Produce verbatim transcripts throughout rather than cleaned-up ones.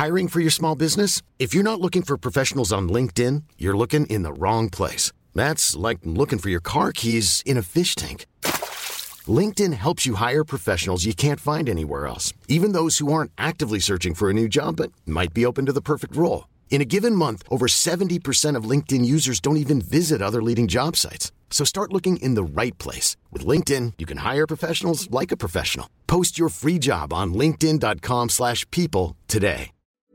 Hiring for your small business? If you're not looking for professionals on LinkedIn, you're looking in the wrong place. That's like looking for your car keys in a fish tank. LinkedIn helps you hire professionals you can't find anywhere else, even those who aren't actively searching for a new job but might be open to the perfect role. In a given month, over seventy percent of LinkedIn users don't even visit other leading job sites. So start looking in the right place. With LinkedIn, you can hire professionals like a professional. Post your free job on linkedin dot com slash people today.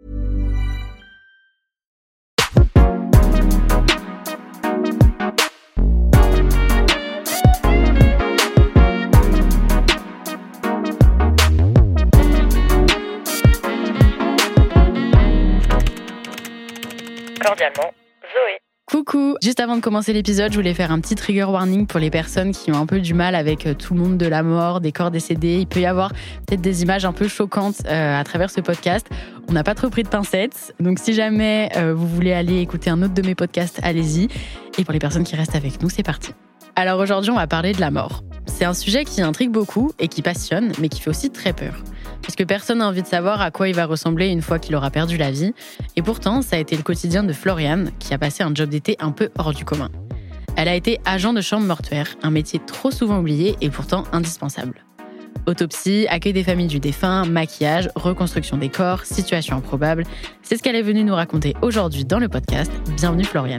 Cordialement, Zoé. Coucou! Juste avant de commencer l'épisode, je voulais faire un petit trigger warning pour les personnes qui ont un peu du mal avec tout le monde de la mort, des corps décédés. Il peut y avoir peut-être des images un peu choquantes euh, à travers ce podcast. On n'a pas trop pris de pincettes, donc si jamais euh, vous voulez aller écouter un autre de mes podcasts, allez-y. Et pour les personnes qui restent avec nous, c'est parti. Alors aujourd'hui, on va parler de la mort. C'est un sujet qui intrigue beaucoup et qui passionne, mais qui fait aussi très peur. Parce que personne n'a envie de savoir à quoi il va ressembler une fois qu'il aura perdu la vie. Et pourtant, ça a été le quotidien de Floriane, qui a passé un job d'été un peu hors du commun. Elle a été agent de chambre mortuaire, un métier trop souvent oublié et pourtant indispensable. Autopsie, accueil des familles du défunt, maquillage, reconstruction des corps, situations improbables. C'est ce qu'elle est venue nous raconter aujourd'hui dans le podcast. Bienvenue Floriane.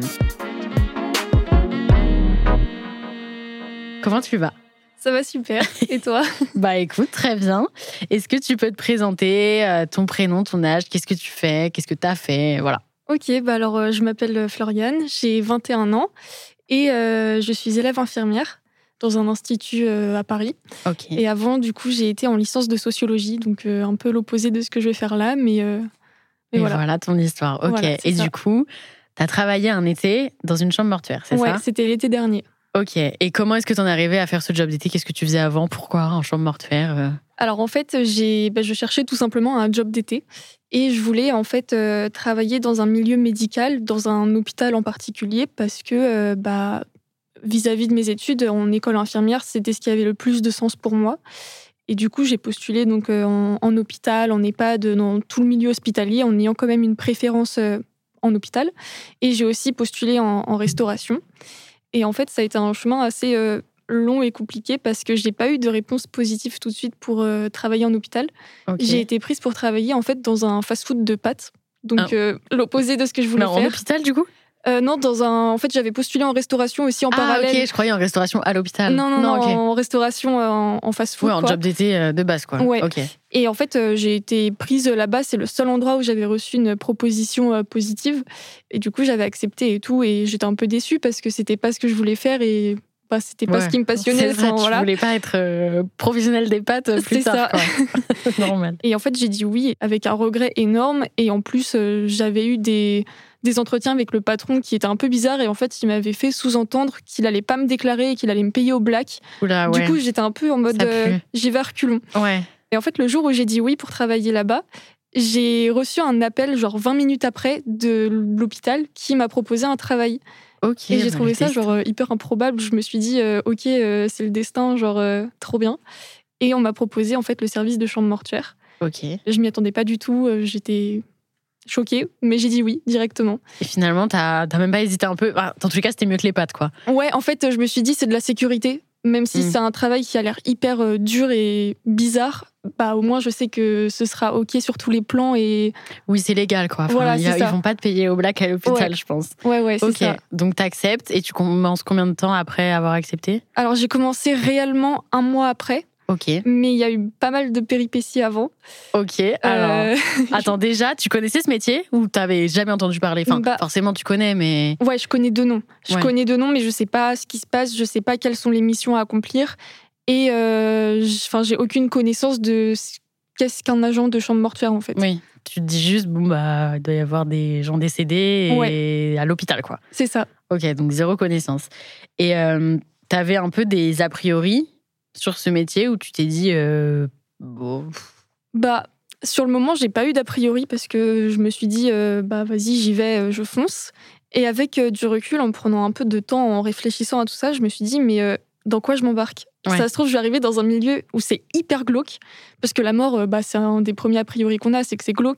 Comment tu vas ? Ça va super. Et toi ? Bah écoute, très bien. Est-ce que tu peux te présenter euh, ton prénom, ton âge, qu'est-ce que tu fais, qu'est-ce que tu as fait, voilà. Ok, bah alors euh, je m'appelle Floriane, j'ai vingt et un ans et euh, je suis élève infirmière dans un institut euh, à Paris. Ok. Et avant, du coup, j'ai été en licence de sociologie, donc euh, un peu l'opposé de ce que je vais faire là, mais, euh, mais Et voilà. voilà ton histoire, ok. Voilà, et ça. Du coup, tu as travaillé un été dans une chambre mortuaire, c'est ouais, ça ? c'était l'été dernier. Ok. Et comment est-ce que tu en es arrivée à faire ce job d'été ? Qu'est-ce que tu faisais avant ? Pourquoi en chambre mortuaire ? Alors en fait, j'ai, bah, je cherchais tout simplement un job d'été et je voulais en fait euh, travailler dans un milieu médical, dans un hôpital en particulier, parce que euh, bah, vis-à-vis de mes études en école infirmière, c'était ce qui avait le plus de sens pour moi. Et du coup, j'ai postulé donc euh, en, en hôpital, en EHPAD, dans tout le milieu hospitalier, en ayant quand même une préférence euh, en hôpital. Et j'ai aussi postulé en, en restauration. Et en fait, ça a été un chemin assez euh, long et compliqué parce que j'ai pas eu de réponse positive tout de suite pour euh, travailler en hôpital. Okay. J'ai été prise pour travailler en fait dans un fast-food de pâtes, donc ah. euh, l'opposé de ce que je voulais non, faire. En hôpital du coup ? Euh, non, dans un. En fait, j'avais postulé en restauration aussi en ah, parallèle. Ah ok, je croyais en restauration à l'hôpital. Non, non, non, non okay. en restauration en, en fast-food. Ouais, en quoi. job d'été euh, de base quoi. Ouais. Ok. Et en fait, euh, j'ai été prise là-bas. C'est le seul endroit où j'avais reçu une proposition euh, positive. Et du coup, j'avais accepté et tout. Et j'étais un peu déçue parce que c'était pas ce que je voulais faire et. Bah, c'était pas ouais. ce qui me passionnait. C'est vrai, enfin, tu voilà. voulais pas être euh, professionnelle des pâtes plus c'est tard. Ça. C'est normal. Et en fait, j'ai dit oui avec un regret énorme. Et en plus, euh, j'avais eu des, des entretiens avec le patron qui étaient un peu bizarres. Et en fait, il m'avait fait sous-entendre qu'il allait pas me déclarer et qu'il allait me payer au black. Oula, ouais. Du coup, j'étais un peu en mode euh, j'y vais à reculons. Ouais. Et en fait, le jour où j'ai dit oui pour travailler là-bas, j'ai reçu un appel, genre vingt minutes après, de l'hôpital qui m'a proposé un travail. Okay, et j'ai trouvé ça destin. genre hyper improbable. Je me suis dit euh, ok, euh, c'est le destin, genre euh, trop bien. Et on m'a proposé en fait le service de chambre mortuaire. Ok. Je m'y attendais pas du tout. Euh, j'étais choquée, mais j'ai dit oui directement. Et finalement, t'as, t'as même pas hésité un peu. Enfin, dans tous les cas, c'était mieux que les pâtes, quoi. Ouais, en fait, je me suis dit c'est de la sécurité. Même si mmh. c'est un travail qui a l'air hyper euh, dur et bizarre, bah au moins je sais que ce sera ok sur tous les plans et oui c'est légal quoi. Enfin, voilà, a, c'est ils vont pas te payer au black à l'hôpital, ouais. je pense. Ouais ouais c'est okay. ça. Donc t'acceptes et tu commences combien de temps après avoir accepté ? Alors j'ai commencé réellement un mois après. Ok. Mais il y a eu pas mal de péripéties avant. Ok. Alors, euh... attends, déjà, tu connaissais ce métier ou t'avais jamais entendu parler ? Enfin, bah, forcément, tu connais, mais... Ouais, je connais deux noms. Je ouais. connais deux noms, mais je sais pas ce qui se passe, je sais pas quelles sont les missions à accomplir. Et euh, enfin, j'ai aucune connaissance de qu'est-ce qu'un agent de chambre mortuaire, en fait. Oui. Tu te dis juste, bon, bah, il doit y avoir des gens décédés et ouais. à l'hôpital, quoi. C'est ça. Ok, donc zéro connaissance. Et euh, t'avais un peu des a priori sur ce métier où tu t'es dit euh, bon. Bah sur le moment j'ai pas eu d'a priori parce que je me suis dit euh, bah vas-y j'y vais euh, je fonce et avec euh, du recul en prenant un peu de temps en réfléchissant à tout ça je me suis dit mais euh, dans quoi je m'embarque ? Ouais. Ça se trouve je vais arriver dans un milieu où c'est hyper glauque parce que la mort euh, bah c'est un des premiers a priori qu'on a c'est que c'est glauque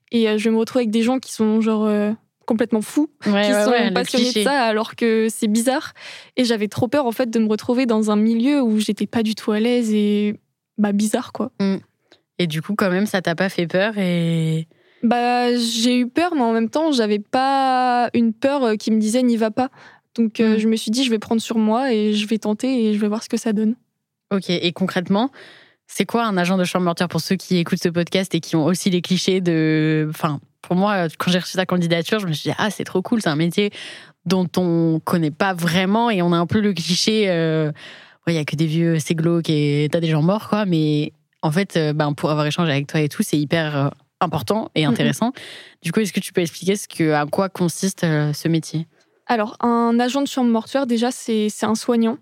Et euh, je vais me retrouver avec des gens qui sont genre euh, complètement fous, ouais, qui ouais, sont ouais, passionnés de ça alors que c'est bizarre. Et j'avais trop peur en fait de me retrouver dans un milieu où j'étais pas du tout à l'aise et bah bizarre quoi. Mm. Et du coup quand même ça t'a pas fait peur et... Bah j'ai eu peur mais en même temps j'avais pas une peur qui me disait n'y va pas. Donc euh, mm. je me suis dit je vais prendre sur moi et je vais tenter et je vais voir ce que ça donne. Ok, et concrètement, c'est quoi un agent de chambre mortuaire pour ceux qui écoutent ce podcast et qui ont aussi les clichés de... Enfin, pour moi, quand j'ai reçu ta candidature, je me suis dit, ah, c'est trop cool, c'est un métier dont on connaît pas vraiment et on a un peu le cliché, euh... ouais, y a que des vieux, c'est glauque et t'as des gens morts, quoi. Mais en fait, euh, ben, pour avoir échangé avec toi et tout, c'est hyper euh, important et intéressant. Mm-hmm. Du coup, est-ce que tu peux expliquer ce que, à quoi consiste euh, ce métier ? Alors, un agent de chambre mortuaire, déjà, c'est, c'est un soignant.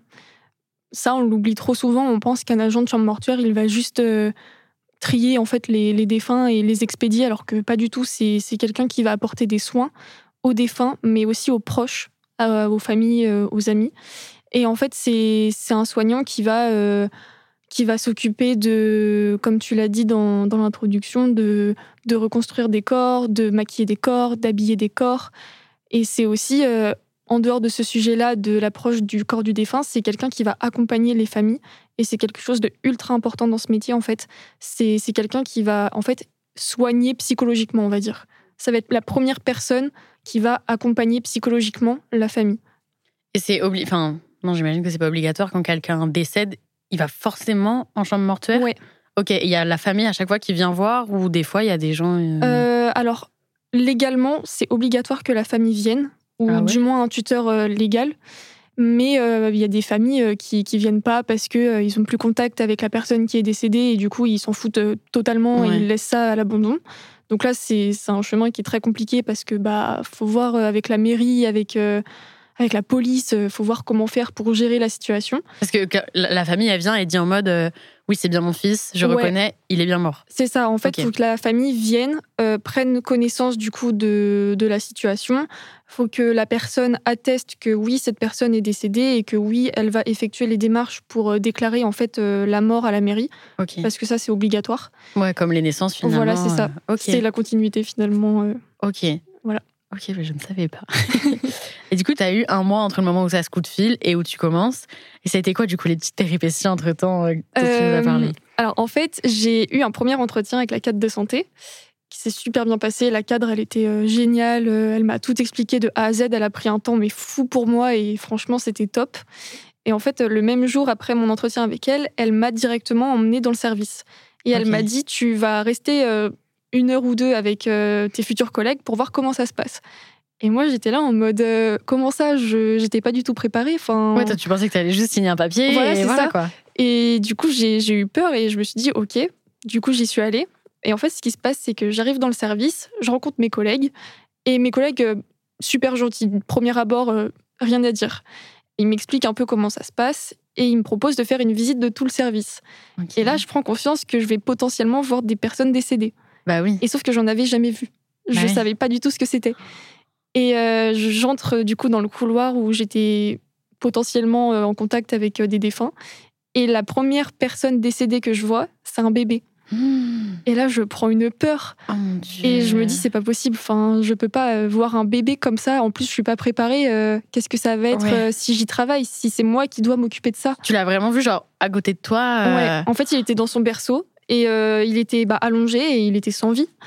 Ça, on l'oublie trop souvent. On pense qu'un agent de chambre mortuaire, il va juste euh, trier en fait les, les défunts et les expédier, alors que pas du tout. C'est, c'est quelqu'un qui va apporter des soins aux défunts, mais aussi aux proches, euh, aux familles, euh, aux amis. Et en fait, c'est, c'est un soignant qui va, euh, qui va s'occuper de, comme tu l'as dit dans, dans l'introduction, de, de reconstruire des corps, de maquiller des corps, d'habiller des corps. Et c'est aussi... Euh, en dehors de ce sujet-là, de l'approche du corps du défunt, c'est quelqu'un qui va accompagner les familles. Et c'est quelque chose de ultra important dans ce métier, en fait. C'est, c'est quelqu'un qui va, en fait, soigner psychologiquement, on va dire. Ça va être la première personne qui va accompagner psychologiquement la famille. Et c'est obli... Enfin, non, j'imagine que c'est pas obligatoire. Quand quelqu'un décède, il va forcément en chambre mortuaire ? Oui. Ok, il y a la famille à chaque fois qui vient voir ou des fois, il y a des gens... Euh... Euh, alors, légalement, c'est obligatoire que la famille vienne. Ou ah ouais. du moins un tuteur euh, légal. Mais il euh, y a des familles euh, qui qui viennent pas parce qu'ils euh, n'ont plus contact avec la personne qui est décédée et du coup, ils s'en foutent euh, totalement ouais. et ils laissent ça à l'abandon. Donc là, c'est, c'est un chemin qui est très compliqué parce que bah faut voir euh, avec la mairie, avec, euh, avec la police, il euh, faut voir comment faire pour gérer la situation. Parce que la famille, elle vient et dit en mode euh, « Oui, c'est bien mon fils, je ouais. reconnais, il est bien mort ». C'est ça, en fait, il okay. faut que la famille vienne, euh, prenne connaissance du coup de, de la situation. Il faut que la personne atteste que oui, cette personne est décédée et que oui, elle va effectuer les démarches pour euh, déclarer en fait euh, la mort à la mairie. Okay. Parce que ça, c'est obligatoire. Ouais, comme les naissances finalement. Voilà, c'est ça. Euh, okay. C'est la continuité finalement. Euh, ok. Voilà. Ok, mais je ne savais pas. Et du coup, tu as eu un mois entre le moment où ça se coup de fil et où tu commences. Et ça a été quoi, du coup, les petites péripéties entre-temps dont euh, tu nous as parlé ? Alors, en fait, j'ai eu un premier entretien avec la cadre de santé qui s'est super bien passé. La cadre, elle était euh, géniale. Elle m'a tout expliqué de A à Z. Elle a pris un temps, mais fou pour moi. Et franchement, c'était top. Et en fait, le même jour, après mon entretien avec elle, elle m'a directement emmenée dans le service. Et elle okay. m'a dit, tu vas rester... Euh, une heure ou deux avec euh, tes futurs collègues pour voir comment ça se passe. Et moi, j'étais là en mode, euh, comment ça, je j'étais pas du tout préparée. Enfin, ouais, toi, tu pensais que t'allais juste signer un papier voilà, et c'est voilà ça. Quoi. Et du coup, j'ai, j'ai eu peur et je me suis dit, ok. Du coup, j'y suis allée. Et en fait, ce qui se passe, c'est que j'arrive dans le service, je rencontre mes collègues et mes collègues, euh, super gentils. Premier abord, euh, rien à dire. Ils m'expliquent un peu comment ça se passe et ils me proposent de faire une visite de tout le service. Okay. Et là, je prends conscience que je vais potentiellement voir des personnes décédées. Bah oui. Et sauf que j'en avais jamais vu. Je bah savais oui. pas du tout ce que c'était. Et euh, j'entre du coup dans le couloir où j'étais potentiellement euh, en contact avec euh, des défunts. Et la première personne décédée que je vois, c'est un bébé. Mmh. Et là, je prends une peur. Oh mon Dieu. Et je me dis, c'est pas possible. Enfin, je peux pas euh, voir un bébé comme ça. En plus, je suis pas préparée. Euh, qu'est-ce que ça va être ouais. euh, si j'y travaille, si c'est moi qui dois m'occuper de ça. Tu l'as vraiment vu, genre, à côté de toi euh... Ouais. En fait, il était dans son berceau. Et euh, il était bah, allongé et il était sans vie.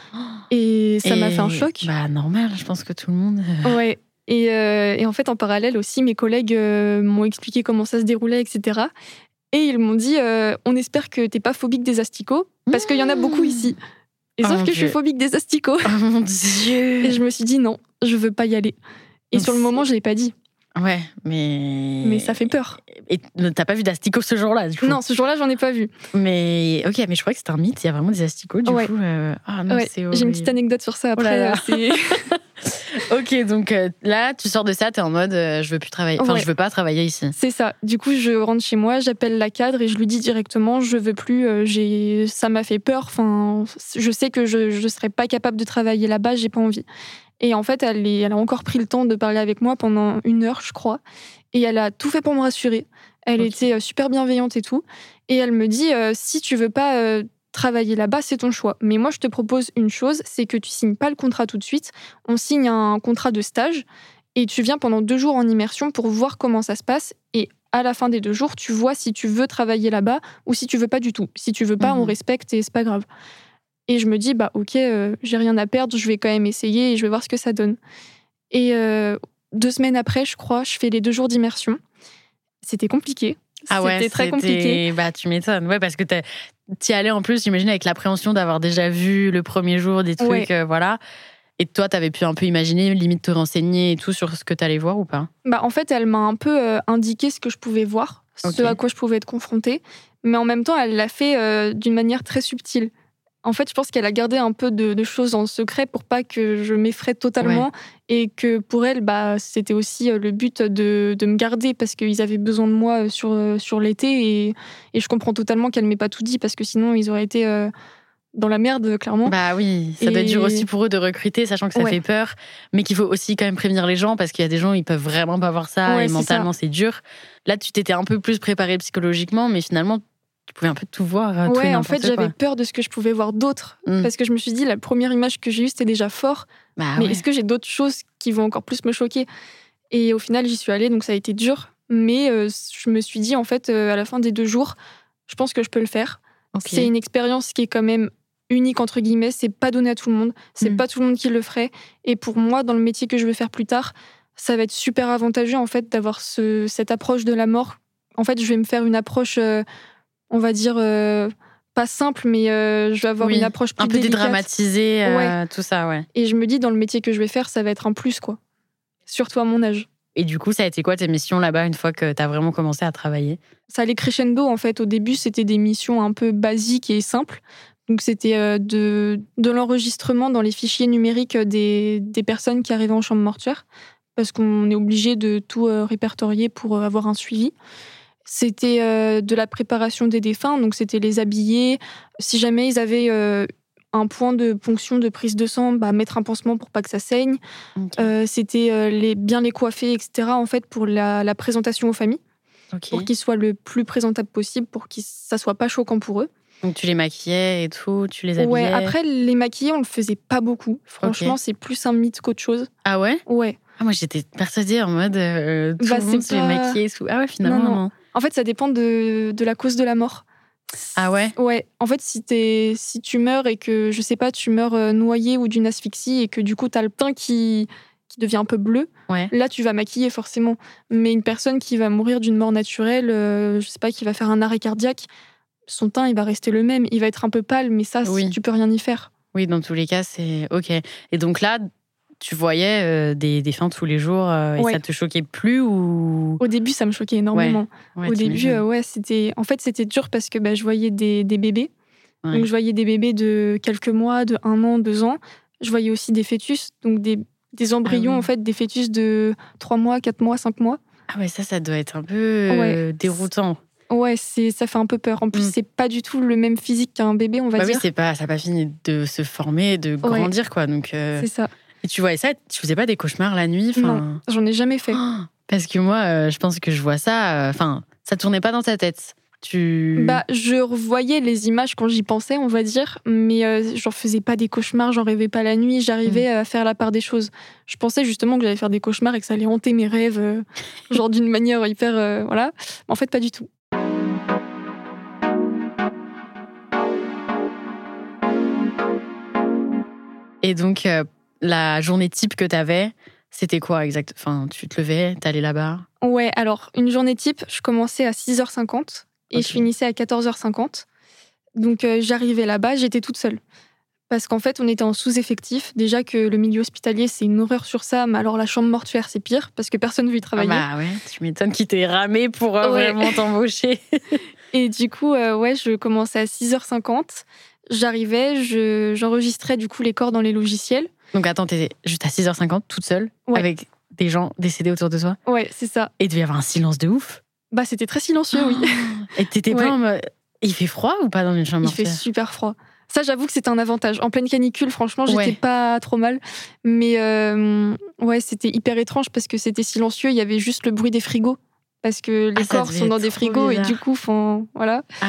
Et ça et m'a fait un choc. Bah normal, je pense que tout le monde... Ouais. Et, euh, et en fait, en parallèle aussi, mes collègues euh, m'ont expliqué comment ça se déroulait, et cetera. Et ils m'ont dit, euh, on espère que t'es pas phobique des asticots, parce qu'il y en a beaucoup ici. Et oh sauf que Dieu. je suis phobique des asticots. Oh mon Dieu. Et je me suis dit, non, je veux pas y aller. Et sur le moment, je l'ai pas dit. Ouais, mais... Mais ça fait peur. Et t'as pas vu d'asticots ce jour-là, du coup ? Non, ce jour-là, j'en ai pas vu. Mais ok, mais je crois que c'est un mythe, il y a vraiment des asticots, du ouais. coup. Euh... Ah non, ouais. c'est horrible. J'ai une petite anecdote sur ça après. Oh là là. C'est... ok, donc euh, là, tu sors de ça, t'es en mode, euh, je veux plus travailler, enfin, ouais. je veux pas travailler ici. C'est ça. Du coup, je rentre chez moi, j'appelle la cadre et je lui dis directement, je veux plus, euh, j'ai... ça m'a fait peur, enfin, je sais que je, je serais pas capable de travailler là-bas, j'ai pas envie. Et en fait, elle, est, elle a encore pris le temps de parler avec moi pendant une heure, je crois. Et elle a tout fait pour me rassurer. Elle okay. était super bienveillante et tout. Et elle me dit, euh, si tu veux pas euh, travailler là-bas, c'est ton choix. Mais moi, je te propose une chose, c'est que tu signes pas le contrat tout de suite. On signe un contrat de stage et tu viens pendant deux jours en immersion pour voir comment ça se passe. Et à la fin des deux jours, tu vois si tu veux travailler là-bas ou si tu veux pas du tout. Si tu veux pas, mmh. on respecte et c'est pas grave. Et je me dis, bah ok, euh, j'ai rien à perdre, je vais quand même essayer et je vais voir ce que ça donne. Et euh, deux semaines après, je crois, je fais les deux jours d'immersion. C'était compliqué. Ah ouais, c'était très c'était... compliqué. Bah, tu m'étonnes. Ouais, parce que t'y allais en plus, j'imagine, avec l'appréhension d'avoir déjà vu le premier jour des trucs, ouais. euh, voilà. Et toi, t'avais pu un peu imaginer, limite te renseigner et tout sur ce que t'allais voir ou pas ? Bah, en fait, elle m'a un peu euh, indiqué ce que je pouvais voir, okay. ce à quoi je pouvais être confrontée. Mais en même temps, elle l'a fait euh, d'une manière très subtile. En fait, je pense qu'elle a gardé un peu de, de choses en secret pour pas que je m'effraie totalement ouais. et que pour elle, bah, c'était aussi le but de, de me garder parce qu'ils avaient besoin de moi sur, sur l'été et, et je comprends totalement qu'elle m'ait pas tout dit parce que sinon, ils auraient été euh, dans la merde, clairement. Bah oui, ça et... doit être dur aussi pour eux de recruter, sachant que ça ouais. fait peur, mais qu'il faut aussi quand même prévenir les gens parce qu'il y a des gens, ils peuvent vraiment pas voir ça ouais, et mentalement, ça. c'est dur. Là, tu t'étais un peu plus préparée psychologiquement, mais finalement, tu pouvais un peu tout voir. Ouais, tout en fait, quoi. j'avais peur de ce que je pouvais voir d'autres. Mm. Parce que je me suis dit, la première image que j'ai eue, c'était déjà fort. Bah, mais ouais. est-ce que j'ai d'autres choses qui vont encore plus me choquer ? Et au final, j'y suis allée, donc ça a été dur. Mais euh, je me suis dit, en fait, euh, à la fin des deux jours, je pense que je peux le faire. Okay. C'est une expérience qui est quand même unique, entre guillemets. C'est pas donné à tout le monde. C'est mm. pas tout le monde qui le ferait. Et pour moi, dans le métier que je veux faire plus tard, ça va être super avantageux, en fait, d'avoir ce, cette approche de la mort. En fait, je vais me faire une approche... Euh, on va dire, euh, pas simple, mais euh, je vais avoir oui, une approche plus un peu délicate. dédramatisée, euh, ouais. tout ça, ouais. Et je me dis, dans le métier que je vais faire, ça va être un plus, quoi. Surtout à mon âge. Et du coup, ça a été quoi tes missions là-bas, une fois que t'as vraiment commencé à travailler ? Ça allait crescendo, en fait. Au début, c'était des missions un peu basiques et simples. Donc, c'était euh, de, de l'enregistrement dans les fichiers numériques des, des personnes qui arrivaient en chambre mortuaire, parce qu'on est obligé de tout euh, répertorier pour euh, avoir un suivi. C'était euh, de la préparation des défunts, donc c'était les habiller. Si jamais ils avaient euh, un point de ponction, de prise de sang, bah, mettre un pansement pour pas que ça saigne. Okay. Euh, c'était euh, les, bien les coiffer, et cetera, en fait, pour la, la présentation aux familles, okay. pour qu'ils soient le plus présentables possible, pour que ça soit pas choquant pour eux. Donc tu les maquillais et tout, tu les habillais ? Ouais, après, les maquiller, on le faisait pas beaucoup. Franchement, okay. c'est plus un mythe qu'autre chose. Ah ouais ? Ouais. Ah, moi, j'étais persuadée en mode euh, tout bah, le monde se pas... les maquillait et tout. Ah ouais, finalement, non. non. non. En fait, ça dépend de, de la cause de la mort. Ah ouais ? Ouais. En fait, si, t'es, si tu meurs et que, je sais pas, tu meurs noyé ou d'une asphyxie et que du coup, t'as le teint qui, qui devient un peu bleu, ouais. là, tu vas maquiller forcément. Mais une personne qui va mourir d'une mort naturelle, euh, je sais pas, qui va faire un arrêt cardiaque, son teint, il va rester le même. Il va être un peu pâle, mais ça, oui. tu peux rien y faire. Oui, dans tous les cas, c'est OK. Et donc là... Tu voyais euh, des défunts tous les jours euh, et ouais. ça te choquait plus ou... Au début, ça me choquait énormément. Ouais. Ouais, Au début, euh, ouais, c'était... En fait, c'était dur parce que bah, je voyais des, des bébés. Ouais. Donc, je voyais des bébés de quelques mois, de un an, deux ans. Je voyais aussi des fœtus, donc des, des embryons, ah oui. en fait, des fœtus de trois mois, quatre mois, cinq mois. Ah ouais, ça, ça doit être un peu euh, ouais. déroutant. Ouais, c'est, ça fait un peu peur. En plus, mm. c'est pas du tout le même physique qu'un bébé, on va bah dire. Oui, c'est pas, ça n'a pas fini de se former, de grandir, ouais. quoi. Donc, euh... c'est ça. Et tu voyais ça, tu faisais pas des cauchemars la nuit enfin... Non, j'en ai jamais fait. Oh, parce que moi, euh, je pense que je vois ça... Enfin, euh, ça tournait pas dans ta tête. Tu... Bah, je revoyais les images quand j'y pensais, on va dire, mais euh, j'en faisais pas des cauchemars, j'en rêvais pas la nuit, j'arrivais mmh. à faire la part des choses. Je pensais justement que j'allais faire des cauchemars et que ça allait hanter mes rêves, euh, genre d'une manière hyper... Euh, voilà. En fait, pas du tout. Et donc... Euh... La journée type que t'avais, c'était quoi exact ? Enfin, tu te levais, t'allais là-bas ? Ouais, alors, une journée type, je commençais à six heures cinquante et okay. je finissais à quatorze heures cinquante. Donc, euh, j'arrivais là-bas, j'étais toute seule. Parce qu'en fait, on était en sous-effectif. Déjà que le milieu hospitalier, c'est une horreur sur ça, mais alors la chambre mortuaire, c'est pire, parce que personne ne veut y travailler. Ah bah ouais, tu m'étonnes qu'il t'ait ramé pour euh, ouais. vraiment t'embaucher. Et du coup, euh, ouais, je commençais à six heures cinquante. J'arrivais, je, j'enregistrais du coup les corps dans les logiciels. Donc attends, t'étais juste à six heures cinquante, toute seule, ouais. avec des gens décédés autour de toi ? Ouais, c'est ça. Et il devait y avoir un silence de ouf ? Bah, c'était très silencieux, oh oui. Et t'étais ouais. pas en mode... Il fait froid ou pas dans une chambre mortuaire ? Il fait super froid. Ça, j'avoue que c'était un avantage. En pleine canicule, franchement, j'étais ouais. pas trop mal. Mais euh, ouais, c'était hyper étrange parce que c'était silencieux. Il y avait juste le bruit des frigos. Parce que les ah, corps sont dans des frigos bizarre. Et du coup, font... voilà. Ah ouais.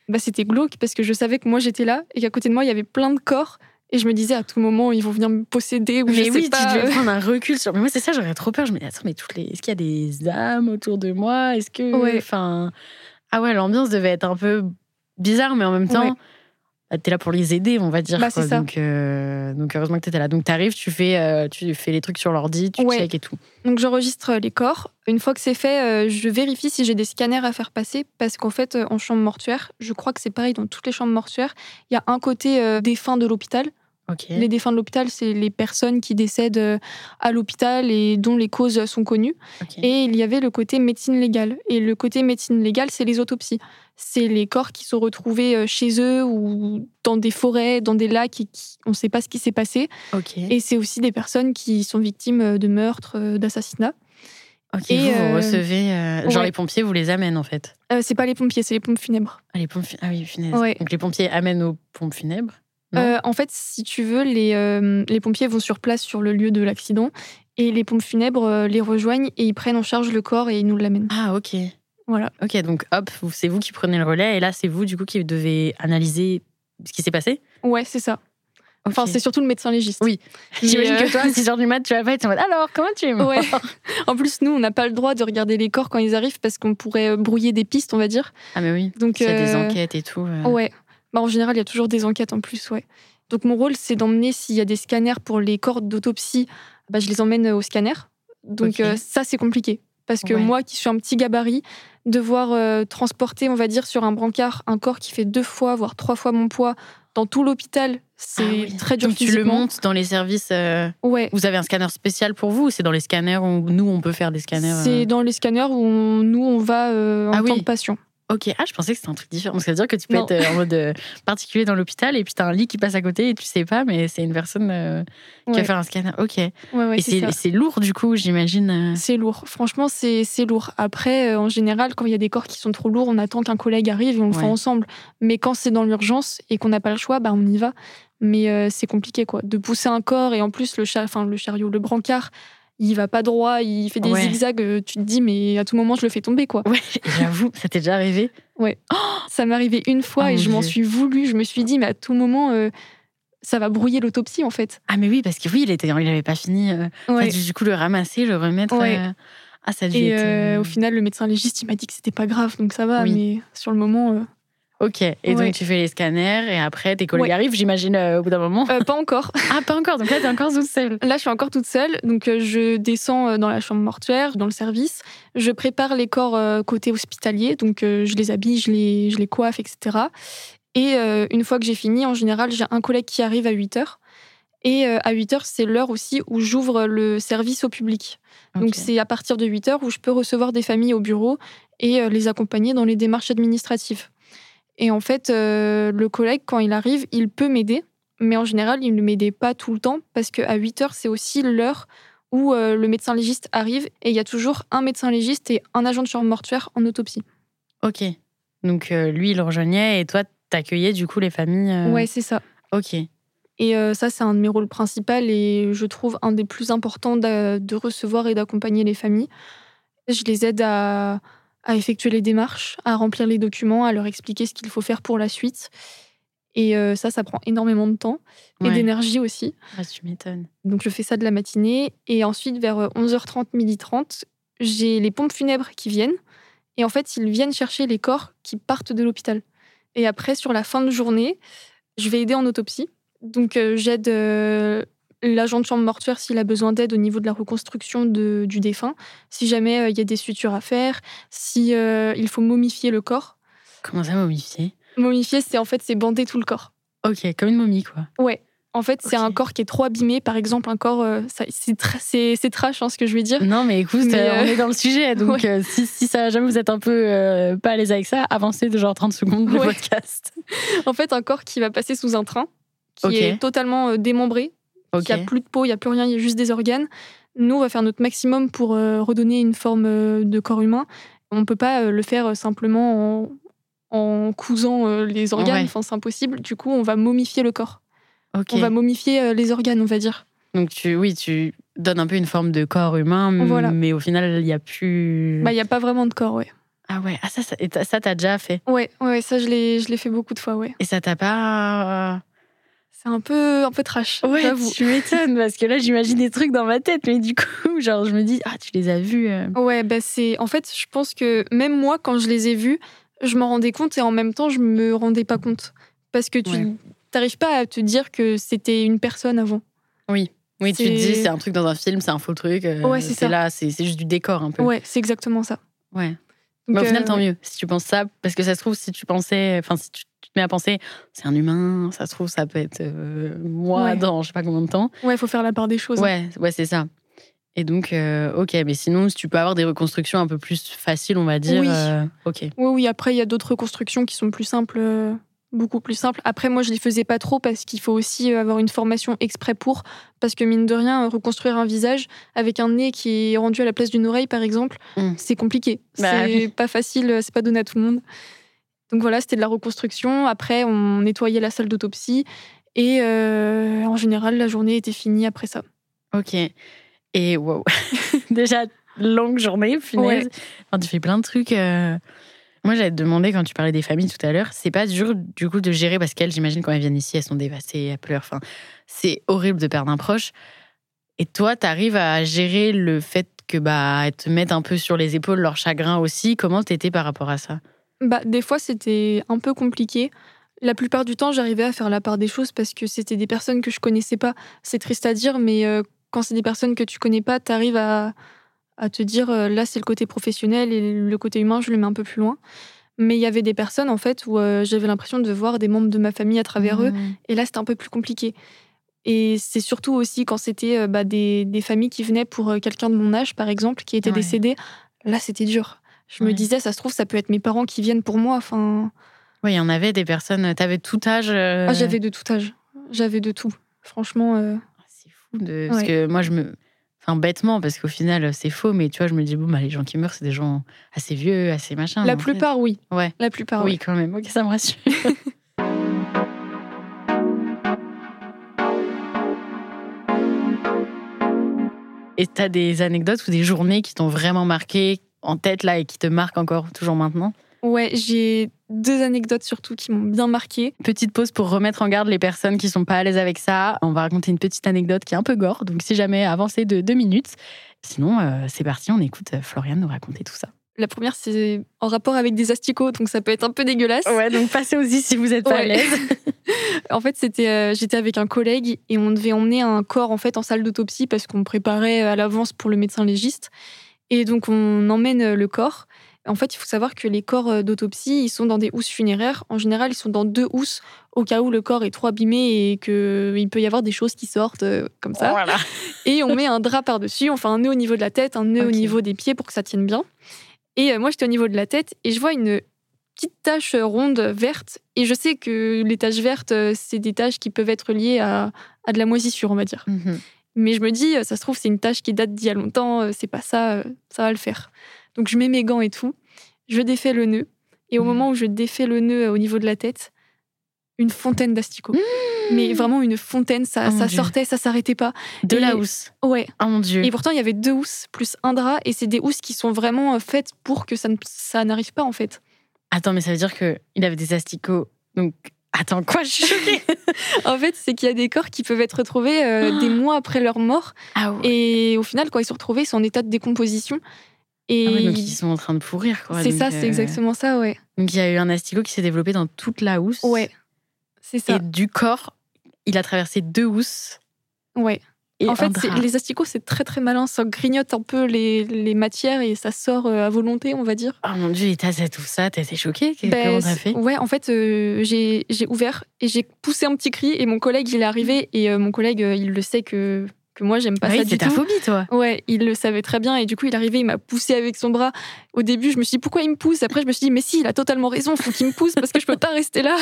bah, c'était glauque parce que je savais que moi j'étais là et qu'à côté de moi il y avait plein de corps. Et je me disais, à tout moment, ils vont venir me posséder ou mais je sais oui, pas. tu devais prendre un recul sur. Mais moi, c'est ça, j'aurais trop peur. Je me dis, attends, mais toutes les. Est-ce qu'il y a des âmes autour de moi? Est-ce que. Ouais. Enfin. Ah ouais, l'ambiance devait être un peu bizarre, mais en même temps, Ouais. bah, t'es là pour les aider, on va dire. Bah, quoi. c'est ça. Donc, euh, donc, heureusement que t'étais là. Donc, t'arrives, tu fais, euh, tu fais les trucs sur l'ordi, tu Ouais. check et tout. Donc j'enregistre les corps. Une fois que c'est fait, euh, je vérifie si j'ai des scanners à faire passer parce qu'en fait, euh, en chambre mortuaire, je crois que c'est pareil dans toutes les chambres mortuaires, il y a un côté euh, défunt de l'hôpital. Ok. Les défunts de l'hôpital, c'est les personnes qui décèdent euh, à l'hôpital et dont les causes sont connues. Ok. Et il y avait le côté médecine légale. Et le côté médecine légale, c'est les autopsies. C'est les corps qui sont retrouvés euh, chez eux ou dans des forêts, dans des lacs et qui, on ne sait pas ce qui s'est passé. Ok. Et c'est aussi des personnes qui sont victimes de meurtres, euh, d'assassinats. Ok, et, vous, vous euh, recevez. euh, Genre, ouais. les pompiers, vous les amènent en fait. Euh, c'est pas les pompiers, c'est les pompes funèbres. Ah, les pompes. Ah oui, finesse. Ouais. Donc, les pompiers amènent aux pompes funèbres. Non Euh, en fait, si tu veux, les, euh, les pompiers vont sur place sur le lieu de l'accident et les pompes funèbres euh, les rejoignent et ils prennent en charge le corps et ils nous l'amènent. Ah, ok. Voilà. Ok, donc hop, vous- c'est vous qui prenez le relais et là, c'est vous du coup qui devez analyser ce qui s'est passé. Ouais, c'est ça. Enfin, Ok. c'est surtout le médecin légiste. Oui. Mais, J'imagine euh, que toi, à six heures du mat, tu vas pas être en mode alors, comment tu es mort Ouais. En plus, nous, on n'a pas le droit de regarder les corps quand ils arrivent parce qu'on pourrait euh, brouiller des pistes, on va dire. Ah, mais oui. Donc, Il y a des euh, enquêtes et tout. euh. Ouais. Bah, en général, il y a toujours des enquêtes en plus, ouais. Donc, mon rôle, c'est d'emmener, s'il y a des scanners pour les corps d'autopsie, bah, je les emmène au scanner. Donc, Ok. euh, ça, c'est compliqué. Parce que Ouais. moi, qui suis un petit gabarit, devoir euh, transporter, on va dire, sur un brancard, un corps qui fait deux fois, voire trois fois mon poids, dans tout l'hôpital, c'est Ah oui. très dur Donc, tu le physiquement. montes dans les services. euh, Ouais. Vous avez un scanner spécial pour vous ou c'est dans les scanners où nous, on peut faire des scanners euh, C'est dans les scanners où on- nous, on va euh, en Ah tant oui. que patient. Ok, ah, je pensais que c'était un truc différent. Donc, ça veut dire que tu peux Non. être euh, en mode euh, particulier dans l'hôpital et puis t'as un lit qui passe à côté et tu sais pas, mais c'est une personne euh, qui Ouais. va faire un scanner. Ok. Ouais, ouais, et c'est c'est ça. c'est lourd du coup, j'imagine. euh. C'est lourd. Franchement, c'est c'est lourd. Après, euh, en général, quand il y a des corps qui sont trop lourds, on attend qu'un collègue arrive et on le fait Ouais. ensemble. Mais quand c'est dans l'urgence et qu'on n'a pas le choix, bah, on y va. Mais euh, c'est compliqué, quoi. De pousser un corps et en plus, le, char... enfin, le chariot, le brancard, il va pas droit, il fait des Ouais. zigzags. euh, Tu te dis, mais à tout moment, je le fais tomber, quoi. Ouais, j'avoue, ça t'est déjà arrivé. Ça m'est arrivé une fois Oh, et mon je m'en Dieu. suis voulu. Je me suis dit, mais à tout moment, euh, ça va brouiller l'autopsie, en fait. Ah, mais oui, parce que oui, il était, il avait pas fini. Euh, Ouais. t'as dû du coup le ramasser, le remettre. Ouais. euh, Ah, ça a dû Et être. euh, euh, au final, le médecin légiste, il m'a dit que c'était pas grave, donc ça va. Oui. Mais sur le moment, euh, Ok. Et Ouais. donc tu fais les scanners et après tes collègues Ouais. arrivent, j'imagine, euh, au bout d'un moment. euh, pas encore. Ah, pas encore. Donc là, t'es encore toute seule. Là, je suis encore toute seule, donc euh, je descends euh, dans la chambre mortuaire, dans le service. Je prépare les corps euh, côté hospitalier, donc euh, je les habille, je les, je les coiffe, et cetera. Et euh, une fois que j'ai fini, en général, j'ai un collègue qui arrive à huit heures. Et euh, à huit heures, c'est l'heure aussi où j'ouvre le service au public. Donc Ok. c'est à partir de huit heures où je peux recevoir des familles au bureau et euh, les accompagner dans les démarches administratives. Et en fait, euh, le collègue, quand il arrive, il peut m'aider, mais en général, il ne m'aidait pas tout le temps parce qu'à huit heures, c'est aussi l'heure où euh, le médecin légiste arrive et il y a toujours un médecin légiste et un agent de chambre mortuaire en autopsie. Ok. Donc euh, lui, il le rejoignait et toi, t'accueillais du coup les familles. euh, Ouais, c'est ça. Ok. Et euh, ça, c'est un de mes rôles principaux et je trouve un des plus importants de, de recevoir et d'accompagner les familles. Je les aide à, à effectuer les démarches, à remplir les documents, à leur expliquer ce qu'il faut faire pour la suite. Et euh, ça, ça prend énormément de temps et Ouais. d'énergie aussi. Ah, tu m'étonnes. Donc, je fais ça de la matinée. Et ensuite, vers onze heures trente, midi trente, j'ai les pompes funèbres qui viennent. Et en fait, ils viennent chercher les corps qui partent de l'hôpital. Et après, sur la fin de journée, je vais aider en autopsie. Donc, euh, j'aide euh, l'agent de chambre mortuaire s'il a besoin d'aide au niveau de la reconstruction de- du défunt. Si jamais euh, il y a des sutures à faire, si euh, il faut momifier le corps. Comment ça, momifier? Momifier, c'est en fait, c'est bander tout le corps. Ok, comme une momie, quoi. Ouais. En fait, c'est Ok. un corps qui est trop abîmé. Par exemple, un corps, euh, ça- c'est, tra- c'est, c'est trash hein, ce que je vais dire. Non, mais écoute, Mais, euh, euh, on est dans le sujet. Donc, ouais. euh, si, si ça, jamais vous êtes un peu euh, pas à l'aise avec ça, avancez de genre trente secondes le Ouais. podcast. En fait, un corps qui va passer sous un train, qui Ok. est totalement euh, démembré, Ok. qui a plus de peau, il n'y a plus rien, il y a juste des organes. Nous, on va faire notre maximum pour euh, redonner une forme euh, de corps humain. On ne peut pas euh, le faire euh, simplement en, en cousant euh, les organes, Ouais. enfin, c'est impossible. Du coup, on va momifier le corps. Ok. On va momifier euh, les organes, on va dire. Donc, tu, oui, tu donnes un peu une forme de corps humain, Voilà. mais au final, il n'y a plus. Bah, il n'y a pas vraiment de corps, ouais. Ah ouais, ah ça, ça, et ça t'as déjà fait. Ouais, ouais, ça je l'ai, je l'ai fait beaucoup de fois, ouais. Et ça t'a pas... C'est un peu, un peu trash, ouais, j'avoue. Tu m'étonnes, parce que là, j'imagine des trucs dans ma tête, mais du coup, genre, je me dis, ah, tu les as vus. Euh... Ouais, bah c'est... En fait, je pense que même moi, quand je les ai vus, je m'en rendais compte et en même temps, je me rendais pas compte. Parce que tu ouais. t'arrives pas à te dire que c'était une personne avant. Oui. Oui, c'est... tu te dis, c'est un truc dans un film, c'est un faux truc. Euh, ouais, c'est, c'est ça. là, c'est, c'est juste du décor un peu. Ouais, c'est exactement ça. Ouais. Donc, mais au final, euh, tant ouais. mieux, si tu penses ça, parce que ça se trouve, si tu pensais, enfin, si tu, tu te mets à penser, c'est un humain, ça se trouve, ça peut être euh, moi ouais. dans je sais pas combien de temps. Ouais, il faut faire la part des choses. Ouais, hein. ouais, c'est ça. Et donc, euh, ok, mais sinon, si tu peux avoir des reconstructions un peu plus faciles, on va dire, oui. Euh, ok. Oui, oui, après, il y a d'autres reconstructions qui sont plus simples, euh, beaucoup plus simples. Après, moi, je les faisais pas trop parce qu'il faut aussi avoir une formation exprès pour, parce que mine de rien, reconstruire un visage avec un nez qui est rendu à la place d'une oreille, par exemple, mmh. c'est compliqué. Bah, c'est oui. pas facile, c'est pas donné à tout le monde. Donc voilà, c'était de la reconstruction. Après, on nettoyait la salle d'autopsie et euh, en général, la journée était finie après ça. Ok. Et wow, déjà, longue journée, punaise. Ouais. Enfin, tu fais plein de trucs. Euh... Moi, j'allais te demander, quand tu parlais des familles tout à l'heure, c'est pas dur, du coup, de gérer, parce qu'elles, j'imagine, quand elles viennent ici, elles sont dévastées, elles pleurent. Enfin, c'est horrible de perdre un proche. Et toi, t'arrives à gérer le fait que, bah, elles te mettent un peu sur les épaules leur chagrin aussi. Comment t'étais par rapport à ça ? Bah, des fois, c'était un peu compliqué. La plupart du temps, j'arrivais à faire la part des choses parce que c'était des personnes que je connaissais pas. C'est triste à dire, mais euh, quand c'est des personnes que tu connais pas, t'arrives à, à te dire euh, là, c'est le côté professionnel et le côté humain, je le mets un peu plus loin. Mais il y avait des personnes, en fait, où euh, j'avais l'impression de voir des membres de ma famille à travers mmh. eux. Et là, c'était un peu plus compliqué. Et c'est surtout aussi quand c'était euh, bah, des, des familles qui venaient pour euh, quelqu'un de mon âge, par exemple, qui était ouais. décédé. Là, c'était dur. Je ouais. me disais, ça se trouve, ça peut être mes parents qui viennent pour moi. Enfin... Oui, il y en avait des personnes... T'avais tout âge euh... ah, j'avais de tout âge. J'avais de tout. Franchement... Euh... C'est fou. De... Parce ouais. que moi, je me... Enfin, bêtement, parce qu'au final, c'est faux, mais tu vois, je me dis, bon, bah, les gens qui meurent, c'est des gens assez vieux, assez machin. La plupart, fait. oui. Ouais. La plupart, oui. Oui, quand même. Ok, ça me rassure. Et t'as des anecdotes ou des journées qui t'ont vraiment marqué en tête, là, et qui te marquent encore, toujours maintenant ? Ouais, j'ai deux anecdotes surtout qui m'ont bien marquée. Petite pause pour remettre en garde les personnes qui sont pas à l'aise avec ça. On va raconter une petite anecdote qui est un peu gore, donc si jamais avancez de deux minutes. Sinon, euh, c'est parti, on écoute Floriane nous raconter tout ça. La première, c'est en rapport avec des asticots, donc ça peut être un peu dégueulasse. Ouais, donc passez aussi si vous êtes pas ouais. à l'aise. En fait, c'était, euh, j'étais avec un collègue et on devait emmener un corps en fait en salle d'autopsie parce qu'on préparait à l'avance pour le médecin légiste. Et donc, on emmène le corps. En fait, il faut savoir que les corps d'autopsie, ils sont dans des housses funéraires. En général, ils sont dans deux housses au cas où le corps est trop abîmé et qu'il peut y avoir des choses qui sortent euh, comme ça. Voilà. Et on met un drap par-dessus, on fait un nœud au niveau de la tête, un nœud okay. au niveau des pieds pour que ça tienne bien. Et euh, moi, j'étais au niveau de la tête et je vois une petite tache ronde verte. Et je sais que les taches vertes, c'est des taches qui peuvent être liées à, à de la moisissure, on va dire. Mm-hmm. Mais je me dis, ça se trouve, c'est une tache qui date d'il y a longtemps, c'est pas ça, ça va le faire. Donc, je mets mes gants et tout. Je défais le nœud. Et au mmh. moment où je défais le nœud au niveau de la tête, une fontaine d'asticots. Mmh. Mais vraiment une fontaine, ça, oh ça sortait, ça s'arrêtait pas. De et, la housse. Ouais. Oh mon Dieu. Et pourtant, il y avait deux housses plus un drap. Et c'est des housses qui sont vraiment faites pour que ça, ne, ça n'arrive pas, en fait. Attends, mais ça veut dire qu'il avait des asticots. Donc, attends, quoi? Je suis choquée. En fait, c'est qu'il y a des corps qui peuvent être retrouvés euh, oh. des mois après leur mort. Ah ouais. Et au final, quand ils sont retrouvés, ils sont en état de décomposition. Et... Ah ouais, donc ils sont en train de pourrir, quoi. C'est donc, ça, c'est euh... exactement ça, ouais. Donc il y a eu un asticot qui s'est développé dans toute la housse. Ouais, c'est ça. Et du corps, il a traversé deux housses. Ouais. Et en fait, c'est, les asticots, c'est très très malin. Ça grignote un peu les, les matières et ça sort à volonté, on va dire. Oh mon Dieu, et t'as tout ça, t'as été choquée? Ben, comment t'as fait? Ouais, en fait, euh, j'ai, j'ai ouvert et j'ai poussé un petit cri et mon collègue, il est arrivé et euh, mon collègue, il le sait que... que moi, j'aime pas oui, ça du c'est tout. ta phobie, toi. Ouais, il le savait très bien. Et du coup, il est arrivé, il m'a poussé avec son bras. Au début, je me suis dit, pourquoi il me pousse? Après, je me suis dit, mais si, il a totalement raison, faut qu'il me pousse parce que je peux pas rester là.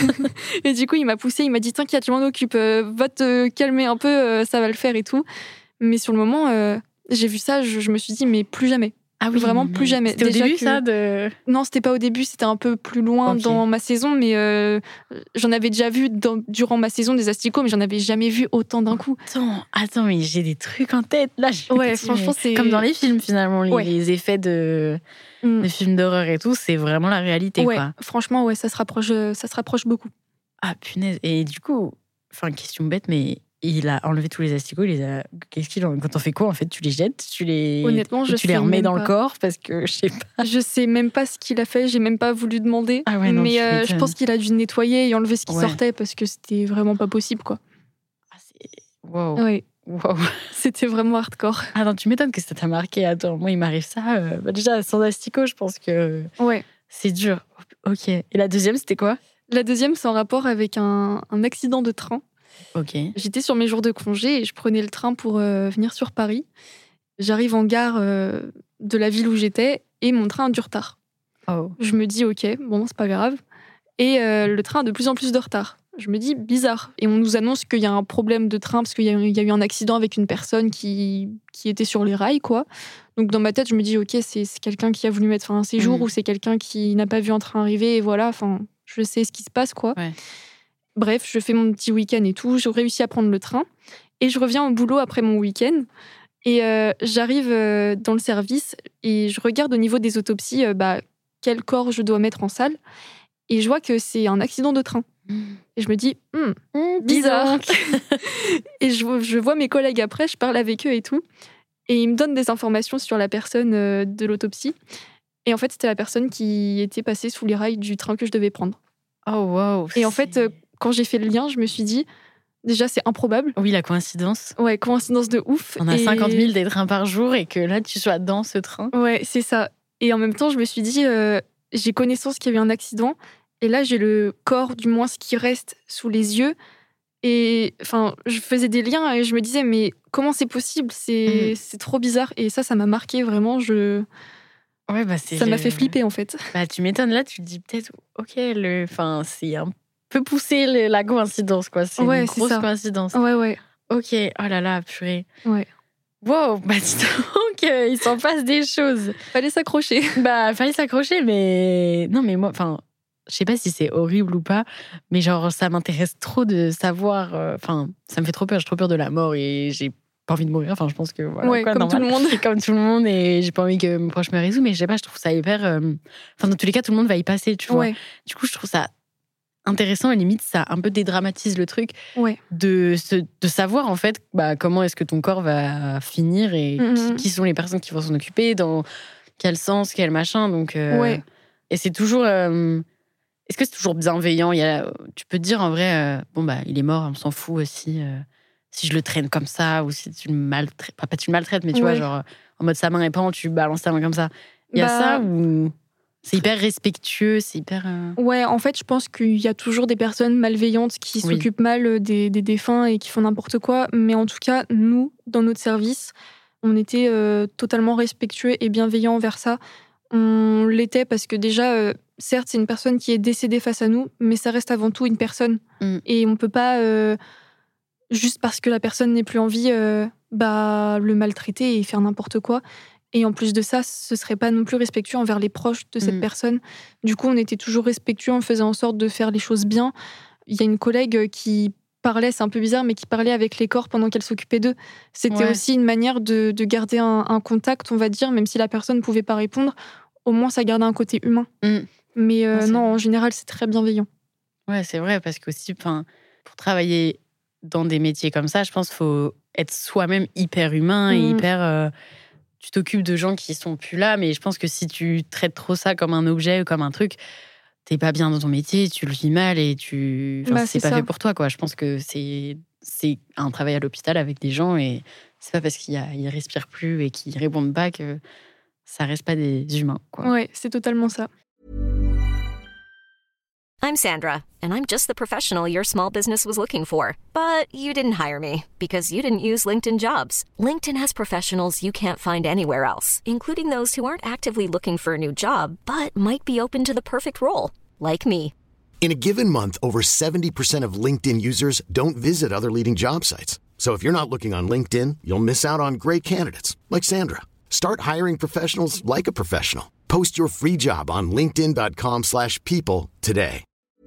Et du coup, il m'a poussé, il m'a dit, t'inquiète, je m'en occupe, euh, va te calmer un peu, euh, ça va le faire et tout. Mais sur le moment, euh, j'ai vu ça, je, je me suis dit, mais plus jamais. Ah oui, vraiment plus jamais. C'était Déjà au début que... ça de... Non, c'était pas au début, c'était un peu plus loin okay. dans ma saison, mais euh, j'en avais déjà vu dans, durant ma saison des asticots, mais j'en avais jamais vu autant d'un coup. Attends, attends, mais j'ai des trucs en tête là. Je ouais, dis, franchement, c'est comme dans les films finalement, les, ouais. les effets de, mm. de films d'horreur et tout, c'est vraiment la réalité ouais, quoi. Franchement, ouais, ça se rapproche, ça se rapproche beaucoup. Ah punaise. Et du coup, enfin question bête, mais il a enlevé tous les asticots, il les a... Qu'est-ce qu'il en... Quand on fait quoi en fait, tu les jettes, tu les, honnêtement, je tu les remets dans pas. le corps parce que je sais pas. Je sais même pas ce qu'il a fait, j'ai même pas voulu demander. Ah ouais, non, mais euh, je pense qu'il a dû nettoyer et enlever ce qui ouais. sortait parce que c'était vraiment pas possible quoi. Ah, c'est... Wow. Ouais. Wow. C'était vraiment hardcore. Ah non, tu m'étonnes que ça t'a marqué. Attends, moi il m'arrive ça. Euh... Bah, déjà sans asticots, je pense que ouais. c'est dur. Ok. Et la deuxième, c'était quoi? La deuxième, c'est en rapport avec un, un accident de train. Ok. J'étais sur mes jours de congé et je prenais le train pour euh, venir sur Paris. J'arrive en gare euh, de la ville où j'étais et mon train a du retard. Oh. Je me dis, ok, bon, c'est pas grave. Et euh, le train a de plus en plus de retard. Je me dis, bizarre. Et on nous annonce qu'il y a un problème de train parce qu'il y a, il y a eu un accident avec une personne qui, qui était sur les rails, quoi. Donc dans ma tête, je me dis, ok, c'est, c'est quelqu'un qui a voulu mettre fin à un séjour mmh. ou c'est quelqu'un qui n'a pas vu un train arriver et voilà, enfin, je sais ce qui se passe, quoi. Ouais. Bref, je fais mon petit week-end et tout. J'ai réussi à prendre le train. Et je reviens au boulot après mon week-end. Et euh, j'arrive euh, dans le service et je regarde au niveau des autopsies euh, bah, quel corps je dois mettre en salle. Et je vois que c'est un accident de train. Mmh. Et je me dis, hm, mmh, bizarre. Et je, je vois mes collègues après, je parle avec eux et tout. Et ils me donnent des informations sur la personne euh, de l'autopsie. Et en fait, c'était la personne qui était passée sous les rails du train que je devais prendre. Oh, wow. Et en fait... Euh, quand j'ai fait le lien, je me suis dit, déjà, c'est improbable. Oui, la coïncidence. Ouais, coïncidence de ouf. On a et... cinquante mille des trains par jour et que là, tu sois dans ce train. Ouais, c'est ça. Et en même temps, je me suis dit, euh, j'ai connaissance qu'il y a eu un accident. Et là, j'ai le corps, du moins ce qui reste, sous les yeux. Et enfin, je faisais des liens et je me disais, mais comment c'est possible ? C'est, mmh. c'est trop bizarre. Et ça, ça m'a marqué vraiment. Je... Ouais, bah, c'est... Ça m'a fait flipper, en fait. Bah, tu m'étonnes. Là, tu te dis peut-être, ok, le... enfin, c'est un peu pousser le, la coïncidence, quoi. C'est ouais, une grosse c'est coïncidence. Ouais, ouais. Ok, oh là là, purée. Ouais. Wow, bah dis donc, euh, il s'en passe des choses. Fallait s'accrocher. Bah, fallait s'accrocher, mais... Non, mais moi, enfin, je sais pas si c'est horrible ou pas, mais genre, ça m'intéresse trop de savoir... Enfin, euh, ça me fait trop peur, j'ai trop peur de la mort et j'ai pas envie de mourir. Enfin, je pense que voilà. Ouais, quoi, comme normal. tout le monde. Comme tout le monde, et j'ai pas envie que mes proches me résout, mais je sais pas, je trouve ça hyper... Enfin, euh... dans tous les cas, tout le monde va y passer, tu vois. Ouais. Du coup, je trouve ça intéressant et limite, ça un peu dédramatise le truc ouais. de, de savoir, en fait, bah, comment est-ce que ton corps va finir et mm-hmm. qui, qui sont les personnes qui vont s'en occuper, dans quel sens, quel machin. Donc, euh... ouais. Et c'est toujours... Euh... Est-ce que c'est toujours bienveillant ? Il y a... Tu peux te dire, en vrai, euh... bon, bah, il est mort, on s'en fout aussi... Euh... si je le traîne comme ça, ou si tu le maltraites, pas, pas tu le maltraites, mais tu ouais. vois, genre, en mode sa main est pend, tu balances ta main comme ça. Il y a bah... ça ou c'est hyper respectueux, c'est hyper... Euh... Ouais, en fait, je pense qu'il y a toujours des personnes malveillantes qui oui. s'occupent mal des, des défunts et qui font n'importe quoi, mais en tout cas, nous, dans notre service, on était euh, totalement respectueux et bienveillants envers ça. On l'était parce que déjà, euh, certes, c'est une personne qui est décédée face à nous, mais ça reste avant tout une personne. Mm. Et on peut pas... Euh, juste parce que la personne n'est plus en vie, euh, bah, le maltraiter et faire n'importe quoi. Et en plus de ça, ce serait pas non plus respectueux envers les proches de cette mmh. personne. Du coup, on était toujours respectueux en faisant en sorte de faire les choses bien. Il y a une collègue qui parlait, c'est un peu bizarre, mais qui parlait avec les corps pendant qu'elle s'occupait d'eux. C'était ouais. aussi une manière de, de garder un, un contact, on va dire, même si la personne ne pouvait pas répondre. Au moins, ça gardait un côté humain. Mmh. Mais euh, non, non en général, c'est très bienveillant. Ouais, c'est vrai, parce qu'aussi, pour travailler dans des métiers comme ça, je pense qu'il faut être soi-même hyper humain mmh. et hyper... Euh, tu t'occupes de gens qui sont plus là, mais je pense que si tu traites trop ça comme un objet ou comme un truc, t'es pas bien dans ton métier, tu le vis mal et tu... Enfin, bah, c'est, c'est pas ça. Fait pour toi, quoi. Je pense que c'est, c'est un travail à l'hôpital avec des gens et c'est pas parce qu'ils y respirent plus et qu'ils répondent pas que ça reste pas des humains, quoi. Ouais, c'est totalement ça. I'm Sandra, and I'm just the professional your small business was looking for. But you didn't hire me because you didn't use LinkedIn Jobs. LinkedIn has professionals you can't find anywhere else, including those who aren't actively looking for a new job, but might be open to the perfect role, like me. In a given month, over seventy percent of LinkedIn users don't visit other leading job sites. So if you're not looking on LinkedIn, you'll miss out on great candidates, like Sandra. Start hiring professionals like a professional. Post your free job on linkedin.com slash people today.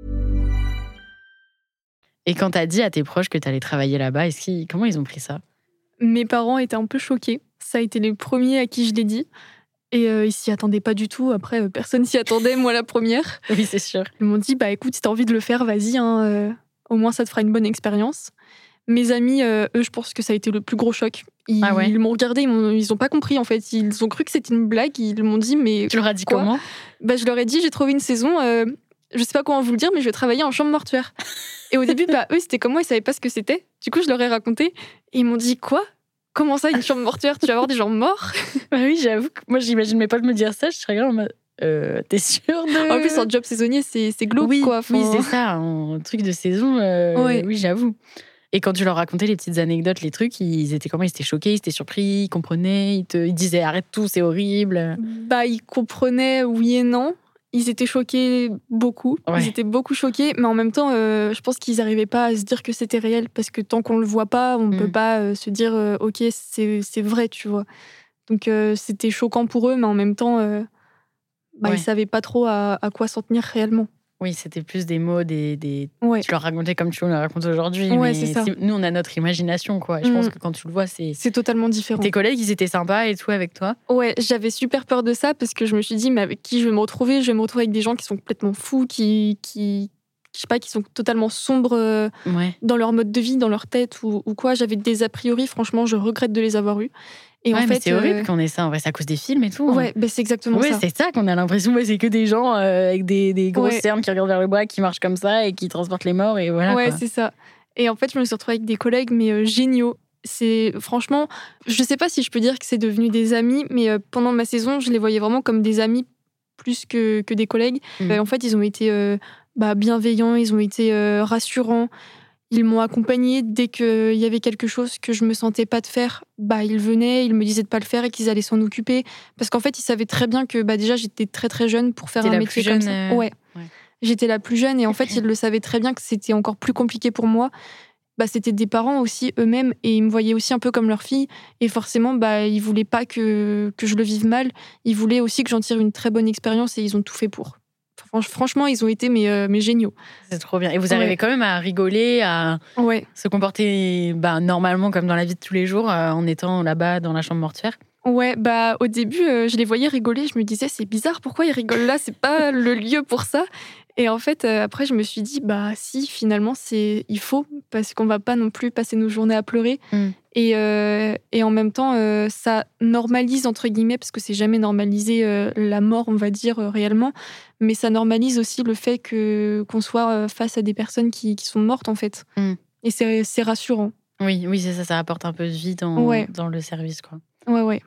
Et quand t'as dit à tes proches que t'allais travailler là-bas, est-ce qu'ils, comment ils ont pris ça? Mes parents étaient un peu choqués. Ça a été les premiers à qui je l'ai dit. Et euh, ils s'y attendaient pas du tout. Après, euh, personne s'y attendait, moi la première. Oui, c'est sûr. Ils m'ont dit, bah écoute, si t'as envie de le faire, vas-y. Hein, euh, au moins, ça te fera une bonne expérience. Mes amis, euh, eux, je pense que ça a été le plus gros choc. Ils, ah ouais. ils m'ont regardé, ils, m'ont, ils ont pas compris en fait. Ils ont cru que c'était une blague. Ils m'ont dit, mais tu leur as dit quoi? Comment? Bah, je leur ai dit, j'ai trouvé une saison. Euh, je sais pas comment vous le dire, mais je vais travailler en chambre mortuaire. Et au début, bah eux, c'était comme moi, ils savaient pas ce que c'était. Du coup, je leur ai raconté. Et ils m'ont dit, quoi? Comment ça, une chambre mortuaire? Tu vas avoir des gens morts? Bah oui, j'avoue que moi, j'imagine mes potes me dire ça. Je serais grave en mode, euh, t'es sûre de. En plus, un job saisonnier, c'est, c'est glauque, oui, quoi. Enfin... Oui, c'est ça, un truc de saison. Euh, ouais. Oui, j'avoue. Et quand tu leur racontais les petites anecdotes, les trucs, ils étaient comment? Ils étaient choqués, ils étaient surpris, ils comprenaient, ils te ils disaient arrête tout, c'est horrible. Bah, ils comprenaient, oui et non. Ils étaient choqués beaucoup. Ouais. Ils étaient beaucoup choqués, mais en même temps, euh, je pense qu'ils n'arrivaient pas à se dire que c'était réel, parce que tant qu'on le voit pas, on ne mm. peut pas euh, se dire euh, ok, c'est, c'est vrai, tu vois. Donc euh, c'était choquant pour eux, mais en même temps, euh, bah, ouais. ils savaient pas trop à, à quoi s'en tenir réellement. Oui, c'était plus des mots, des, des... Ouais. tu leur racontais comme tu le racontes aujourd'hui. Ouais, mais c'est ça. C'est... nous, on a notre imagination, quoi. Et je mmh. pense que quand tu le vois, c'est... c'est totalement différent. Tes collègues, ils étaient sympas et tout avec toi? Ouais, j'avais super peur de ça parce que je me suis dit, mais avec qui je vais me retrouver? Je vais me retrouver avec des gens qui sont complètement fous, qui, qui, je sais pas, qui sont totalement sombres euh, ouais. dans leur mode de vie, dans leur tête ou, ou quoi. J'avais des a priori, franchement, je regrette de les avoir eus. Et ouais, en fait, mais c'est horrible euh... qu'on ait ça. En vrai, c'est à cause des films et tout. Ouais, hein. bah c'est exactement ouais, ça. Ouais, c'est ça qu'on a l'impression. Ouais, c'est que des gens euh, avec des, des grosses ouais. cernes qui regardent vers le bas, qui marchent comme ça et qui transportent les morts et voilà. Ouais, quoi. c'est ça. Et en fait, je me suis retrouvée avec des collègues, mais euh, géniaux. C'est franchement, je sais pas si je peux dire que c'est devenu des amis, mais euh, pendant ma saison, je les voyais vraiment comme des amis plus que, que des collègues. Mmh. Euh, en fait, ils ont été euh, bah, bienveillants, ils ont été euh, rassurants. Ils m'ont accompagnée dès qu'il y avait quelque chose que je me sentais pas de faire. Bah, ils venaient, ils me disaient de pas le faire et qu'ils allaient s'en occuper. Parce qu'en fait, ils savaient très bien que bah, déjà, j'étais très très jeune pour faire T'es un la métier plus comme jeune, ça. Euh... Ouais. ouais. J'étais la plus jeune et en fait, ils le savaient très bien que c'était encore plus compliqué pour moi. Bah, c'était des parents aussi eux-mêmes et ils me voyaient aussi un peu comme leur fille. Et forcément, bah, ils voulaient pas que, que je le vive mal. Ils voulaient aussi que j'en tire une très bonne expérience et ils ont tout fait pour. Franchement, ils ont été mes, euh, mes géniaux. C'est trop bien. Et vous arrivez ouais. quand même à rigoler, à ouais. se comporter bah, normalement comme dans la vie de tous les jours, euh, en étant là-bas dans la chambre mortuaire? Ouais, bah au début, euh, je les voyais rigoler. Je me disais, c'est bizarre, pourquoi ils rigolent là? C'est pas le lieu pour ça. Et en fait, euh, après, je me suis dit, bah si, finalement, c'est il faut, parce qu'on va pas non plus passer nos journées à pleurer. Mm. Et, euh, et en même temps, euh, ça normalise, entre guillemets, parce que c'est jamais normalisé euh, la mort, on va dire, euh, réellement, mais ça normalise aussi le fait que, qu'on soit euh, face à des personnes qui, qui sont mortes, en fait. Mm. Et c'est, c'est rassurant. Oui, oui, c'est ça, ça apporte un peu de vie dans, ouais. dans le service, quoi. Ouais, ouais.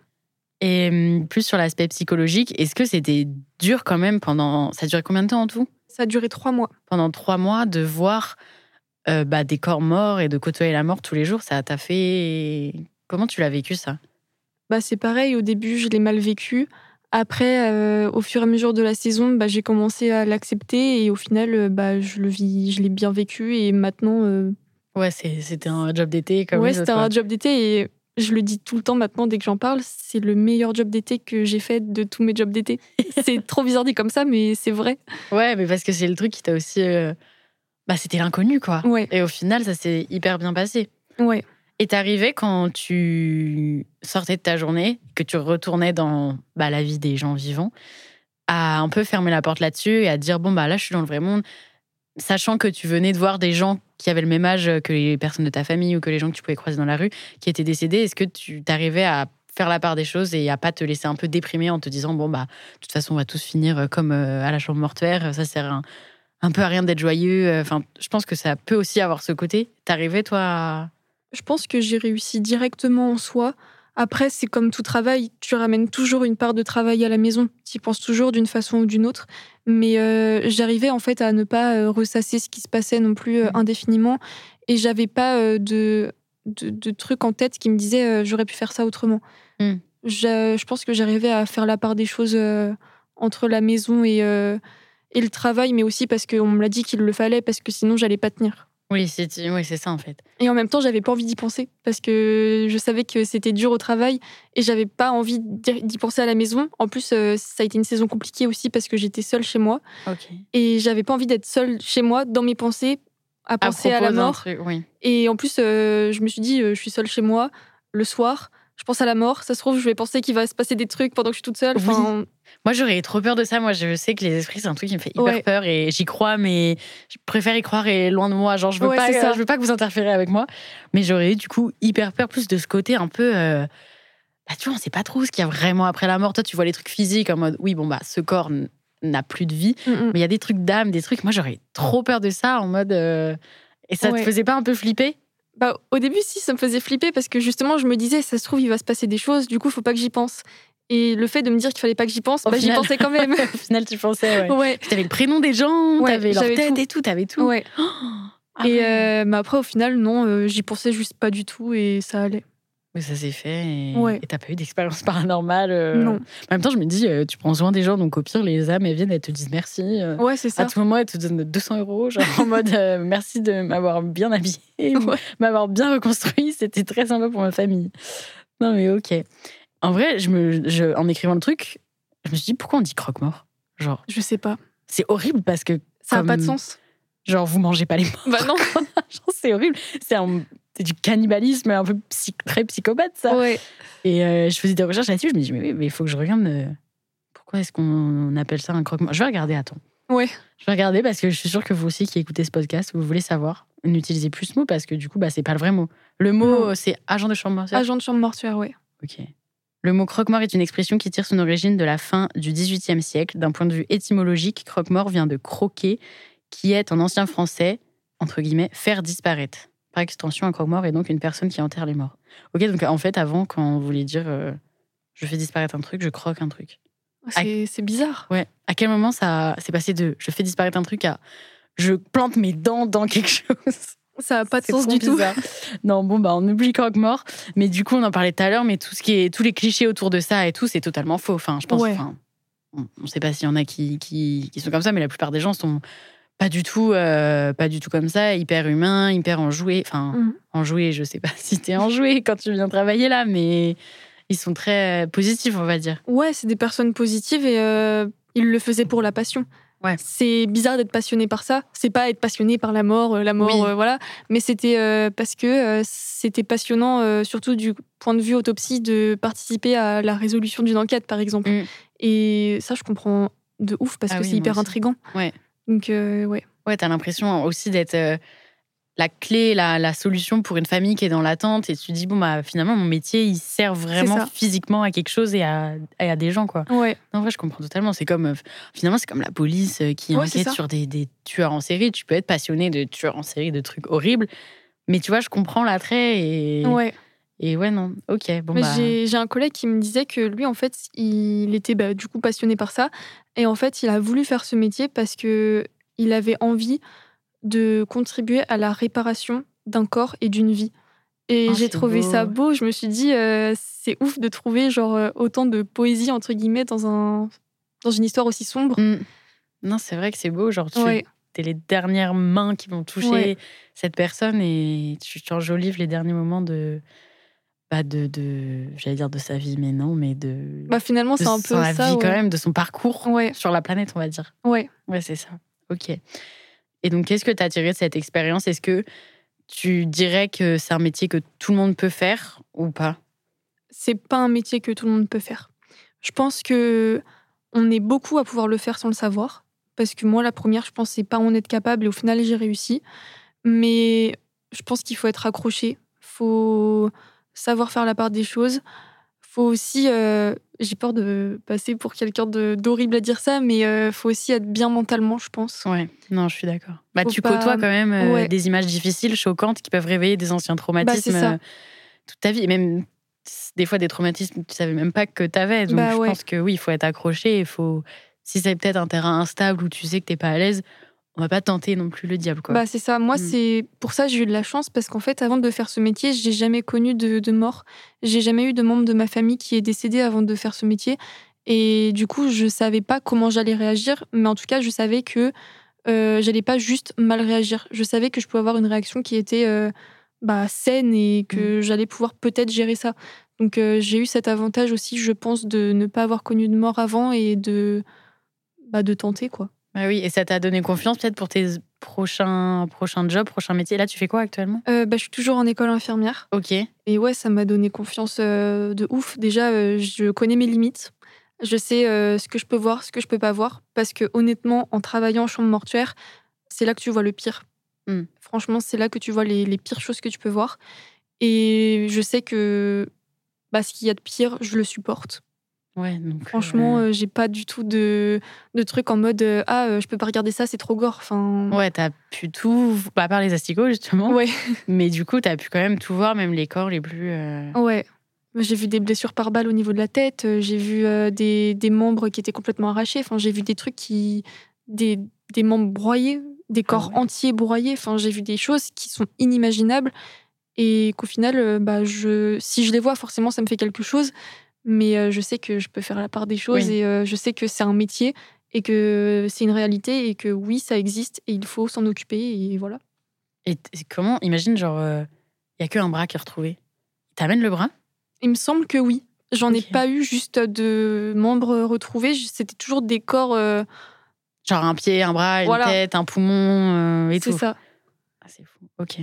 Et plus sur l'aspect psychologique, est-ce que c'était dur quand même pendant... Ça a duré combien de temps en tout? Ça a duré trois mois. Pendant trois mois, de voir euh, bah, des corps morts et de côtoyer la mort tous les jours, ça t'a fait... Comment tu l'as vécu, ça? Bah, c'est pareil, au début, je l'ai mal vécu. Après, euh, au fur et à mesure de la saison, bah, j'ai commencé à l'accepter et au final, euh, bah, je, le vis, je l'ai bien vécu et maintenant... Euh... Ouais, c'est, c'était un job d'été comme Ouais, les c'était autres, un ouais. job d'été et... Je le dis tout le temps maintenant, dès que j'en parle, c'est le meilleur job d'été que j'ai fait de tous mes jobs d'été. C'est trop bizarre dit comme ça, mais c'est vrai. Ouais, mais parce que c'est le truc qui t'a aussi... Euh... Bah, c'était l'inconnu, quoi. Ouais. Et au final, ça s'est hyper bien passé. Ouais. Et t'arrivais quand tu sortais de ta journée, que tu retournais dans bah, la vie des gens vivants, à un peu fermer la porte là-dessus et à dire, bon, bah là, je suis dans le vrai monde, sachant que tu venais de voir des gens qui avaient le même âge que les personnes de ta famille ou que les gens que tu pouvais croiser dans la rue, qui étaient décédés, est-ce que tu t'arrivais à faire la part des choses et à pas te laisser un peu déprimer en te disant, bon, bah, de toute façon, on va tous finir comme à la chambre mortuaire, ça sert un, un peu à rien d'être joyeux. Enfin, je pense que ça peut aussi avoir ce côté. T'arrivais, toi, à... Je pense que j'ai réussi directement en soi. Après, c'est comme tout travail, tu ramènes toujours une part de travail à la maison. Tu y penses toujours d'une façon ou d'une autre. Mais euh, j'arrivais en fait à ne pas euh, ressasser ce qui se passait non plus euh, indéfiniment. Et j'avais pas euh, de, de, de trucs en tête qui me disaient euh, j'aurais pu faire ça autrement. Mm. Je, je pense que j'arrivais à faire la part des choses euh, entre la maison et, euh, et le travail, mais aussi parce qu'on me l'a dit qu'il le fallait, parce que sinon j'allais pas tenir. Oui, c'est, oui, c'est ça en fait. Et en même temps, j'avais pas envie d'y penser parce que je savais que c'était dur au travail et j'avais pas envie d'y penser à la maison. En plus, euh, ça a été une saison compliquée aussi parce que j'étais seule chez moi. Ok. Et j'avais pas envie d'être seule chez moi dans mes pensées, à penser à, à la mort. Truc, oui. Et en plus, euh, je me suis dit, euh, je suis seule chez moi le soir. Je pense à la mort. Ça se trouve, je vais penser qu'il va se passer des trucs pendant que je suis toute seule. Enfin... Oui. Moi, j'aurais trop peur de ça. Moi, je sais que les esprits, c'est un truc qui me fait hyper ouais. peur et j'y crois, mais je préfère y croire et loin de moi. Genre, je veux ouais, pas, je veux pas que vous interférez avec moi. Mais j'aurais eu du coup hyper peur, plus de ce côté un peu. Euh... Bah, tu vois, on sait pas trop ce qu'il y a vraiment après la mort. Toi, tu vois les trucs physiques en mode, oui, bon, bah, ce corps n'a plus de vie. Mm-hmm. Mais il y a des trucs d'âme, des trucs. Moi, j'aurais trop peur de ça en mode. Euh... Et ça ouais. te faisait pas un peu flipper? Bah, au début, si, ça me faisait flipper parce que justement, je me disais, ça se trouve, il va se passer des choses, du coup, il faut pas que j'y pense. Et le fait de me dire qu'il fallait pas que j'y pense, bah, final... j'y pensais quand même. Au final, tu pensais, ouais. ouais. T'avais le prénom des gens, ouais, t'avais leur tête tout. et tout, t'avais tout. Ouais. Oh ah et ouais. euh, bah après, au final, non, euh, j'y pensais juste pas du tout et ça allait. Mais ça s'est fait et ouais. t'as pas eu d'expérience paranormale. Euh... Non. En même temps, je me dis, euh, tu prends soin des gens, donc au pire, les âmes, elles viennent, elles te disent merci. Euh, ouais, c'est ça. À tout moment, elles te donnent deux cents euros, genre en mode euh, merci de m'avoir bien habillée, ouais. m'avoir bien reconstruit. C'était très sympa pour ma famille. Non, mais ok. En vrai, je me, je, en écrivant le truc, je me suis dit, pourquoi on dit croque-mort? Genre, je sais pas. C'est horrible parce que. Ça comme, n'a pas de sens. Genre, vous mangez pas les morts. Bah non. Genre, c'est horrible. C'est, un, c'est du cannibalisme un peu psy, très psychopathe, ça. Ouais. Et euh, je faisais des recherches là-dessus. Je me dis, mais il faut que je regarde. Euh, pourquoi est-ce qu'on appelle ça un croque-mort? Je vais regarder, attends. Ouais. Je vais regarder parce que je suis sûre que vous aussi qui écoutez ce podcast, vous voulez savoir. N'utilisez plus ce mot parce que du coup, bah, c'est pas le vrai mot. Le mot, non. C'est agent de chambre mortuaire. Agent de chambre mortuaire, ouais. Ok. Le mot croque-mort est une expression qui tire son origine de la fin du dix-huitième siècle. D'un point de vue étymologique, croque-mort vient de croquer, qui est en ancien français, entre guillemets, faire disparaître. Par extension, un croque-mort est donc une personne qui enterre les morts. Ok, donc en fait, avant, quand on voulait dire euh, je fais disparaître un truc, je croque un truc. C'est, à... c'est bizarre. Ouais. À quel moment ça s'est passé de je fais disparaître un truc à je plante mes dents dans quelque chose? Ça n'a pas de c'est sens du bizarre. tout. Non, bon, bah, on oublie croque-mort. Mais du coup, on en parlait tout à l'heure, mais tout ce qui est, tous les clichés autour de ça et tout, c'est totalement faux. Enfin, je pense, ouais. enfin, on ne sait pas s'il y en a qui, qui, qui sont comme ça, mais la plupart des gens sont pas du tout, euh, pas du tout comme ça, hyper humains, hyper enjoués. Enfin, mmh. enjoués, je sais pas si t'es enjoué quand tu viens travailler là, mais ils sont très positifs, on va dire. Ouais, c'est des personnes positives et euh, ils le faisaient pour la passion. Ouais. C'est bizarre d'être passionné par ça. C'est pas être passionné par la mort, la mort, oui. euh, voilà. Mais c'était euh, parce que euh, c'était passionnant, euh, surtout du point de vue autopsie, de participer à la résolution d'une enquête, par exemple. Mm. Et ça, je comprends de ouf parce ah que oui, c'est hyper intriguant. Ouais. Donc, euh, ouais. Ouais, t'as l'impression aussi d'être euh, la clé, la, la solution pour une famille qui est dans l'attente. Et tu te dis, bon, bah, finalement, mon métier, il sert vraiment physiquement à quelque chose et à, et à des gens, quoi. Ouais. En vrai, je comprends totalement. C'est comme, euh, finalement, c'est comme la police qui ouais, enquête sur des, des tueurs en série. Tu peux être passionné de tueurs en série, de trucs horribles. Mais tu vois, je comprends l'attrait et... Ouais. Et ouais, non, ok. Bon, Mais bah... j'ai, j'ai un collègue qui me disait que lui, en fait, il était bah, du coup passionné par ça. Et en fait, il a voulu faire ce métier parce qu'il avait envie de contribuer à la réparation d'un corps et d'une vie. Et oh, j'ai trouvé beau. ça beau. Je me suis dit, euh, c'est ouf de trouver genre, euh, autant de poésie, entre guillemets, dans, un, dans une histoire aussi sombre. Mmh. Non, c'est vrai que c'est beau. Genre, tu ouais. es les dernières mains qui vont toucher ouais. cette personne et tu enjolives les derniers moments de... Pas de, de, j'allais dire de sa vie, mais non, mais de... Bah finalement, c'est un peu ça, sa vie ouais. quand même, de son parcours ouais. sur la planète, on va dire. Ouais. Ouais, c'est ça. Ok. Et donc, qu'est-ce que tu as tiré de cette expérience? Est-ce que tu dirais que c'est un métier que tout le monde peut faire ou pas? C'est pas un métier que tout le monde peut faire. Je pense que on est beaucoup à pouvoir le faire sans le savoir. Parce que moi, la première, je pensais pas en être capable et au final, j'ai réussi. Mais je pense qu'il faut être accroché. Faut savoir faire la part des choses. Faut aussi... Euh, j'ai peur de passer pour quelqu'un de, d'horrible à dire ça, mais euh, faut aussi être bien mentalement, je pense. Ouais, non, je suis d'accord. Bah, tu pas... côtoies quand même euh, ouais. des images difficiles, choquantes, qui peuvent réveiller des anciens traumatismes bah, euh, toute ta vie. Et même des fois des traumatismes que tu savais même pas que tu avais. Donc bah, je ouais. pense que oui, il faut être accroché. Il faut... Si c'est peut-être un terrain instable où tu sais que t'es pas à l'aise, on va pas tenter non plus le diable, quoi. Bah, c'est ça. Moi, mm. c'est pour ça que j'ai eu de la chance, parce qu'en fait, avant de faire ce métier, j'ai jamais connu de, de mort. J'ai jamais eu de membre de ma famille qui est décédé avant de faire ce métier. Et du coup, je savais pas comment j'allais réagir, mais en tout cas, je savais que euh, j'allais pas juste mal réagir. Je savais que je pouvais avoir une réaction qui était euh, bah, saine et que mmh. j'allais pouvoir peut-être gérer ça. Donc euh, j'ai eu cet avantage aussi, je pense, de ne pas avoir connu de mort avant et de, bah, de tenter, quoi. Bah oui, et ça t'a donné confiance peut-être pour tes prochains, prochains jobs, prochains métiers. Là, tu fais quoi actuellement ? euh, bah, Je suis toujours en école infirmière. Ok. Et ouais, ça m'a donné confiance euh, de ouf. Déjà, euh, je connais mes limites. Je sais euh, ce que je peux voir, ce que je peux pas voir. Parce que honnêtement, en travaillant en chambre mortuaire, c'est là que tu vois le pire. Mm. Franchement, c'est là que tu vois les, les pires choses que tu peux voir. Et je sais que bah, ce qu'il y a de pire, je le supporte. Ouais, donc Franchement, euh... euh, j'ai pas du tout de, de trucs en mode euh, ah, euh, je peux pas regarder ça, c'est trop gore. Enfin... Ouais, t'as pu tout, bah, à part les asticots justement. Ouais. Mais du coup, t'as pu quand même tout voir, même les corps les plus. Euh... Ouais. J'ai vu des blessures par balle au niveau de la tête, j'ai vu euh, des, des membres qui étaient complètement arrachés. Enfin, j'ai vu des trucs qui. Des, des membres broyés, des corps ah ouais. entiers broyés. Enfin, j'ai vu des choses qui sont inimaginables et qu'au final, euh, bah, je, si je les vois, forcément, ça me fait quelque chose. Mais euh, je sais que je peux faire la part des choses oui. et euh, je sais que c'est un métier et que c'est une réalité et que oui, ça existe et il faut s'en occuper et voilà. Et t- comment, imagine, genre, il euh, n'y a qu'un bras qui est retrouvé. T'amènes le bras ? Il me semble que oui. J'en okay. ai pas eu juste de membres retrouvés. C'était toujours des corps... Euh... Genre un pied, un bras, une voilà. tête, un poumon euh, et c'est tout. C'est ça. Ah, c'est fou, ok.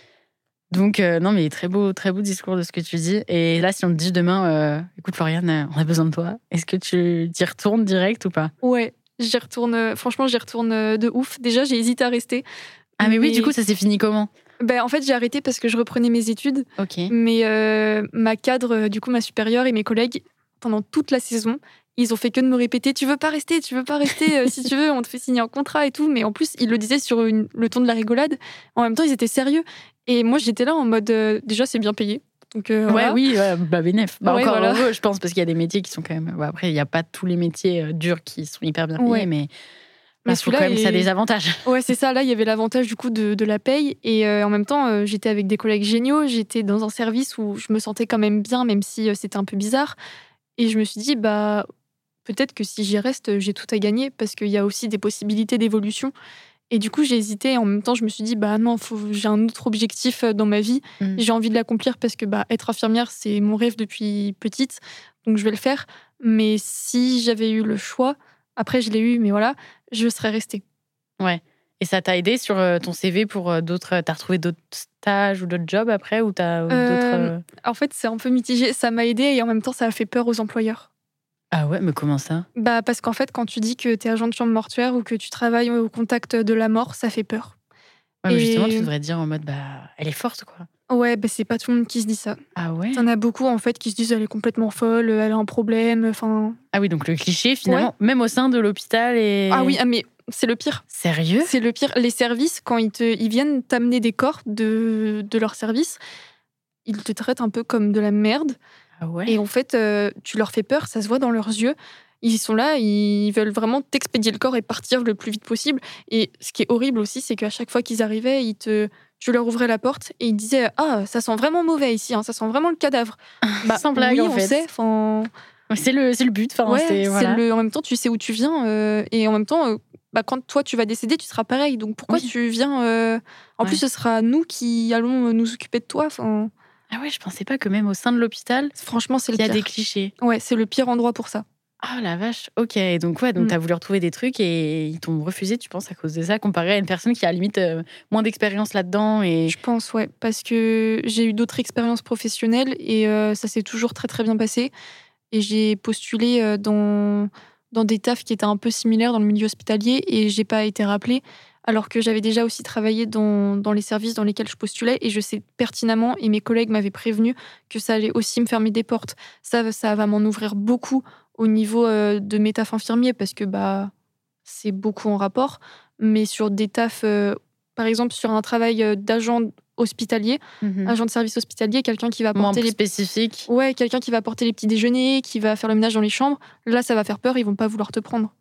Donc, euh, non, mais très beau, très beau discours de ce que tu dis. Et là, si on te dit demain, euh, écoute, Floriane, on a besoin de toi, est-ce que tu y retournes direct ou pas ? Ouais, j'y retourne. Franchement, j'y retourne de ouf. Déjà, j'ai hésité à rester. Ah, mais, mais... oui, du coup, ça s'est fini comment ? Ben, en fait, j'ai arrêté parce que je reprenais mes études. Ok. Mais euh, ma cadre, du coup, ma supérieure et mes collègues, pendant toute la saison, ils ont fait que de me répéter « Tu veux pas rester, tu veux pas rester, euh, si tu veux, on te fait signer un contrat et tout. » Mais en plus, ils le disaient sur une, le ton de la rigolade. En même temps, ils étaient sérieux. Et moi, j'étais là en mode euh, « Déjà, c'est bien payé. » Donc, euh, ouais, voilà. oui, ouais, bah bénef. Bah, ouais, encore voilà. heureux, je pense, parce qu'il y a des métiers qui sont quand même... Bah, après, il n'y a pas tous les métiers euh, durs qui sont hyper bien payés, ouais. mais... Mais bah, celui-là, quand même, est... ça a des avantages. Ouais, c'est ça. Là, il y avait l'avantage du coup de, de la paye. Et euh, en même temps, euh, j'étais avec des collègues géniaux. J'étais dans un service où je me sentais quand même bien, même si euh, c'était un peu bizarre. Et je me suis dit, bah, peut-être que si j'y reste, j'ai tout à gagner parce qu'il y a aussi des possibilités d'évolution. Et du coup, j'ai hésité. Et en même temps, je me suis dit, bah non, faut... j'ai un autre objectif dans ma vie. Mmh. J'ai envie de l'accomplir parce que bah, être infirmière, c'est mon rêve depuis petite. Donc, je vais le faire. Mais si j'avais eu le choix, après, je l'ai eu, mais voilà, je serais restée. Ouais. Et ça t'a aidé sur ton C V pour d'autres... T'as retrouvé d'autres stages ou d'autres jobs après ou t'as euh, d'autres... En fait, c'est un peu mitigé. Ça m'a aidé et en même temps, ça a fait peur aux employeurs. Ah ouais, mais comment ça ? Bah parce qu'en fait, quand tu dis que t'es agent de chambre mortuaire ou que tu travailles au contact de la mort, ça fait peur. Ouais, mais et... justement, tu devrais dire en mode, bah, elle est forte, quoi. Ouais, bah c'est pas tout le monde qui se dit ça. Ah ouais ? T'en as beaucoup, en fait, qui se disent, elle est complètement folle, elle a un problème, enfin... Ah oui, donc le cliché, finalement, ouais. Même au sein de l'hôpital et... Ah oui, mais c'est le pire. Sérieux ? C'est le pire. Les services, quand ils, te... ils viennent t'amener des corps de... de leur service, ils te traitent un peu comme de la merde. Ah ouais ? Et en fait, euh, tu leur fais peur, ça se voit dans leurs yeux. Ils sont là, ils veulent vraiment t'expédier le corps et partir le plus vite possible. Et ce qui est horrible aussi, c'est qu'à chaque fois qu'ils arrivaient, ils te... tu leur ouvrais la porte et ils disaient « Ah, ça sent vraiment mauvais ici, hein, ça sent vraiment le cadavre. » Bah, sans blague, oui, en on fait. sait. Fin... C'est, le, c'est le but. Ouais, c'est, voilà. c'est le, en même temps, tu sais où tu viens. Euh, et en même temps, euh, bah, quand toi, tu vas décéder, tu seras pareil. Donc pourquoi oui. tu viens euh... En ouais. plus, ce sera nous qui allons nous occuper de toi. Fin... Ah ouais, je pensais pas que même au sein de l'hôpital, franchement, c'est le il y a pire. des clichés. Ouais, c'est le pire endroit pour ça. Ah la vache, ok. Donc ouais, donc mm. t'as voulu retrouver des trucs et ils t'ont refusé, tu penses, à cause de ça, comparé à une personne qui a limite euh, moins d'expérience là-dedans et... Je pense, ouais, parce que j'ai eu d'autres expériences professionnelles et euh, ça s'est toujours très très bien passé. Et j'ai postulé euh, dans, dans des tafs qui étaient un peu similaires dans le milieu hospitalier et j'ai pas été rappelée. Alors que j'avais déjà aussi travaillé dans, dans les services dans lesquels je postulais et je sais pertinemment, et mes collègues m'avaient prévenu, que ça allait aussi me fermer des portes. Ça, ça va m'en ouvrir beaucoup au niveau euh, de mes tafs infirmiers parce que bah, c'est beaucoup en rapport. Mais sur des tafs, euh, par exemple sur un travail d'agent hospitalier, mm-hmm. agent de service hospitalier, quelqu'un qui va apporter les... spécifique. Ouais, quelqu'un qui va apporter les petits déjeuners, qui va faire le ménage dans les chambres, là ça va faire peur, ils vont pas vouloir te prendre.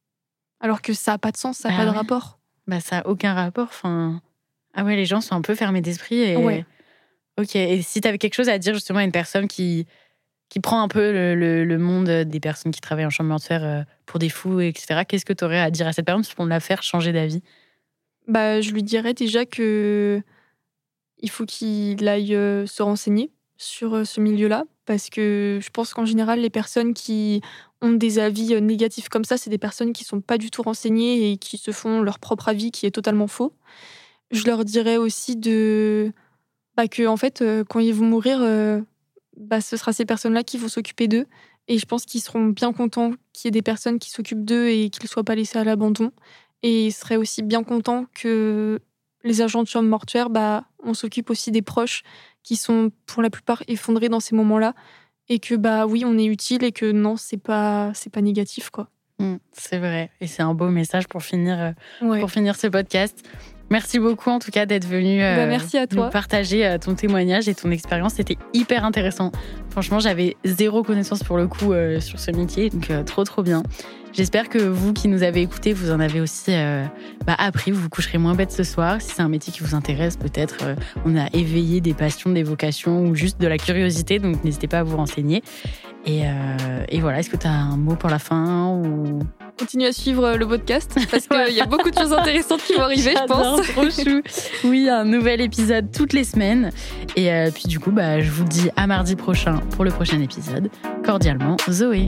Alors que ça a pas de sens, ça a ah pas ouais. de rapport. Bah, ça n'a aucun rapport. Enfin... Ah ouais, les gens sont un peu fermés d'esprit. Et... Ouais. Ok, et si tu avais quelque chose à dire justement à une personne qui, qui prend un peu le, le, le monde des personnes qui travaillent en chambre mortuaire euh, pour des fous, et cetera. Qu'est-ce que tu aurais à dire à cette personne pour la faire changer d'avis? Bah, je lui dirais déjà que il faut qu'il aille euh, se renseigner sur euh, ce milieu-là, parce que je pense qu'en général, les personnes qui ont des avis euh, négatifs comme ça, c'est des personnes qui sont pas du tout renseignées et qui se font leur propre avis qui est totalement faux. Je leur dirais aussi de bah, que en fait, euh, quand ils vont mourir, euh, bah, ce sera ces personnes-là qui vont s'occuper d'eux. Et je pense qu'ils seront bien contents qu'il y ait des personnes qui s'occupent d'eux et qu'ils ne soient pas laissés à l'abandon. Et ils seraient aussi bien contents que les agents de chambre mortuaire, bah, on s'occupe aussi des proches qui sont pour la plupart effondrés dans ces moments-là. Et que bah oui, on est utile et que non, c'est pas, c'est pas négatif, quoi. Mmh, c'est vrai. Et c'est un beau message pour finir, euh, Ouais. pour finir ce podcast. Merci beaucoup en tout cas d'être venu euh, bah, merci à toi. nous partager euh, ton témoignage et ton expérience. C'était hyper intéressant. Franchement, j'avais zéro connaissance pour le coup euh, sur ce métier, donc euh, trop trop bien. J'espère que vous qui nous avez écoutés, vous en avez aussi euh, bah, appris, vous vous coucherez moins bête ce soir. Si c'est un métier qui vous intéresse, peut-être euh, on a éveillé des passions, des vocations ou juste de la curiosité, donc n'hésitez pas à vous renseigner. Et, euh, et voilà, est-ce que tu as un mot pour la fin ou... Continue à suivre le podcast parce qu'il y a beaucoup de choses intéressantes qui vont arriver, je pense. Trop chou. Oui, un nouvel épisode toutes les semaines. Et euh, puis du coup, bah, je vous dis à mardi prochain pour le prochain épisode. Cordialement, Zoé.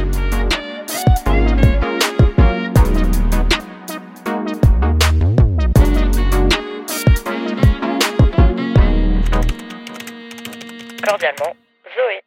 Cordialement, Zoé.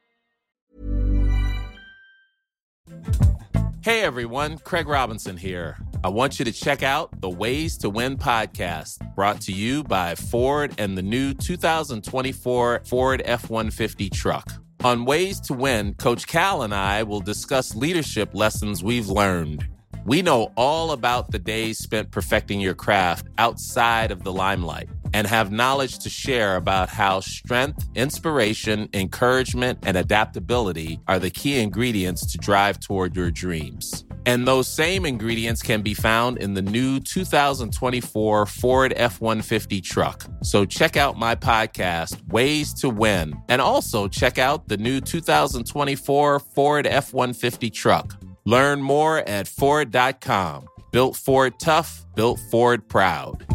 Hey everyone, Craig Robinson here. I want you to check out the Ways to Win podcast, brought to you by Ford and the new two thousand twenty-four Ford F one fifty truck. On Ways to Win, Coach Cal and I will discuss leadership lessons we've learned. We know all about the days spent perfecting your craft outside of the limelight and have knowledge to share about how strength, inspiration, encouragement, and adaptability are the key ingredients to drive toward your dreams. And those same ingredients can be found in the new two thousand twenty-four Ford F one fifty truck. So check out my podcast, Ways to Win, and also check out the new two thousand twenty-four Ford F one fifty truck. Learn more at Ford dot com. Built Ford tough, built Ford proud.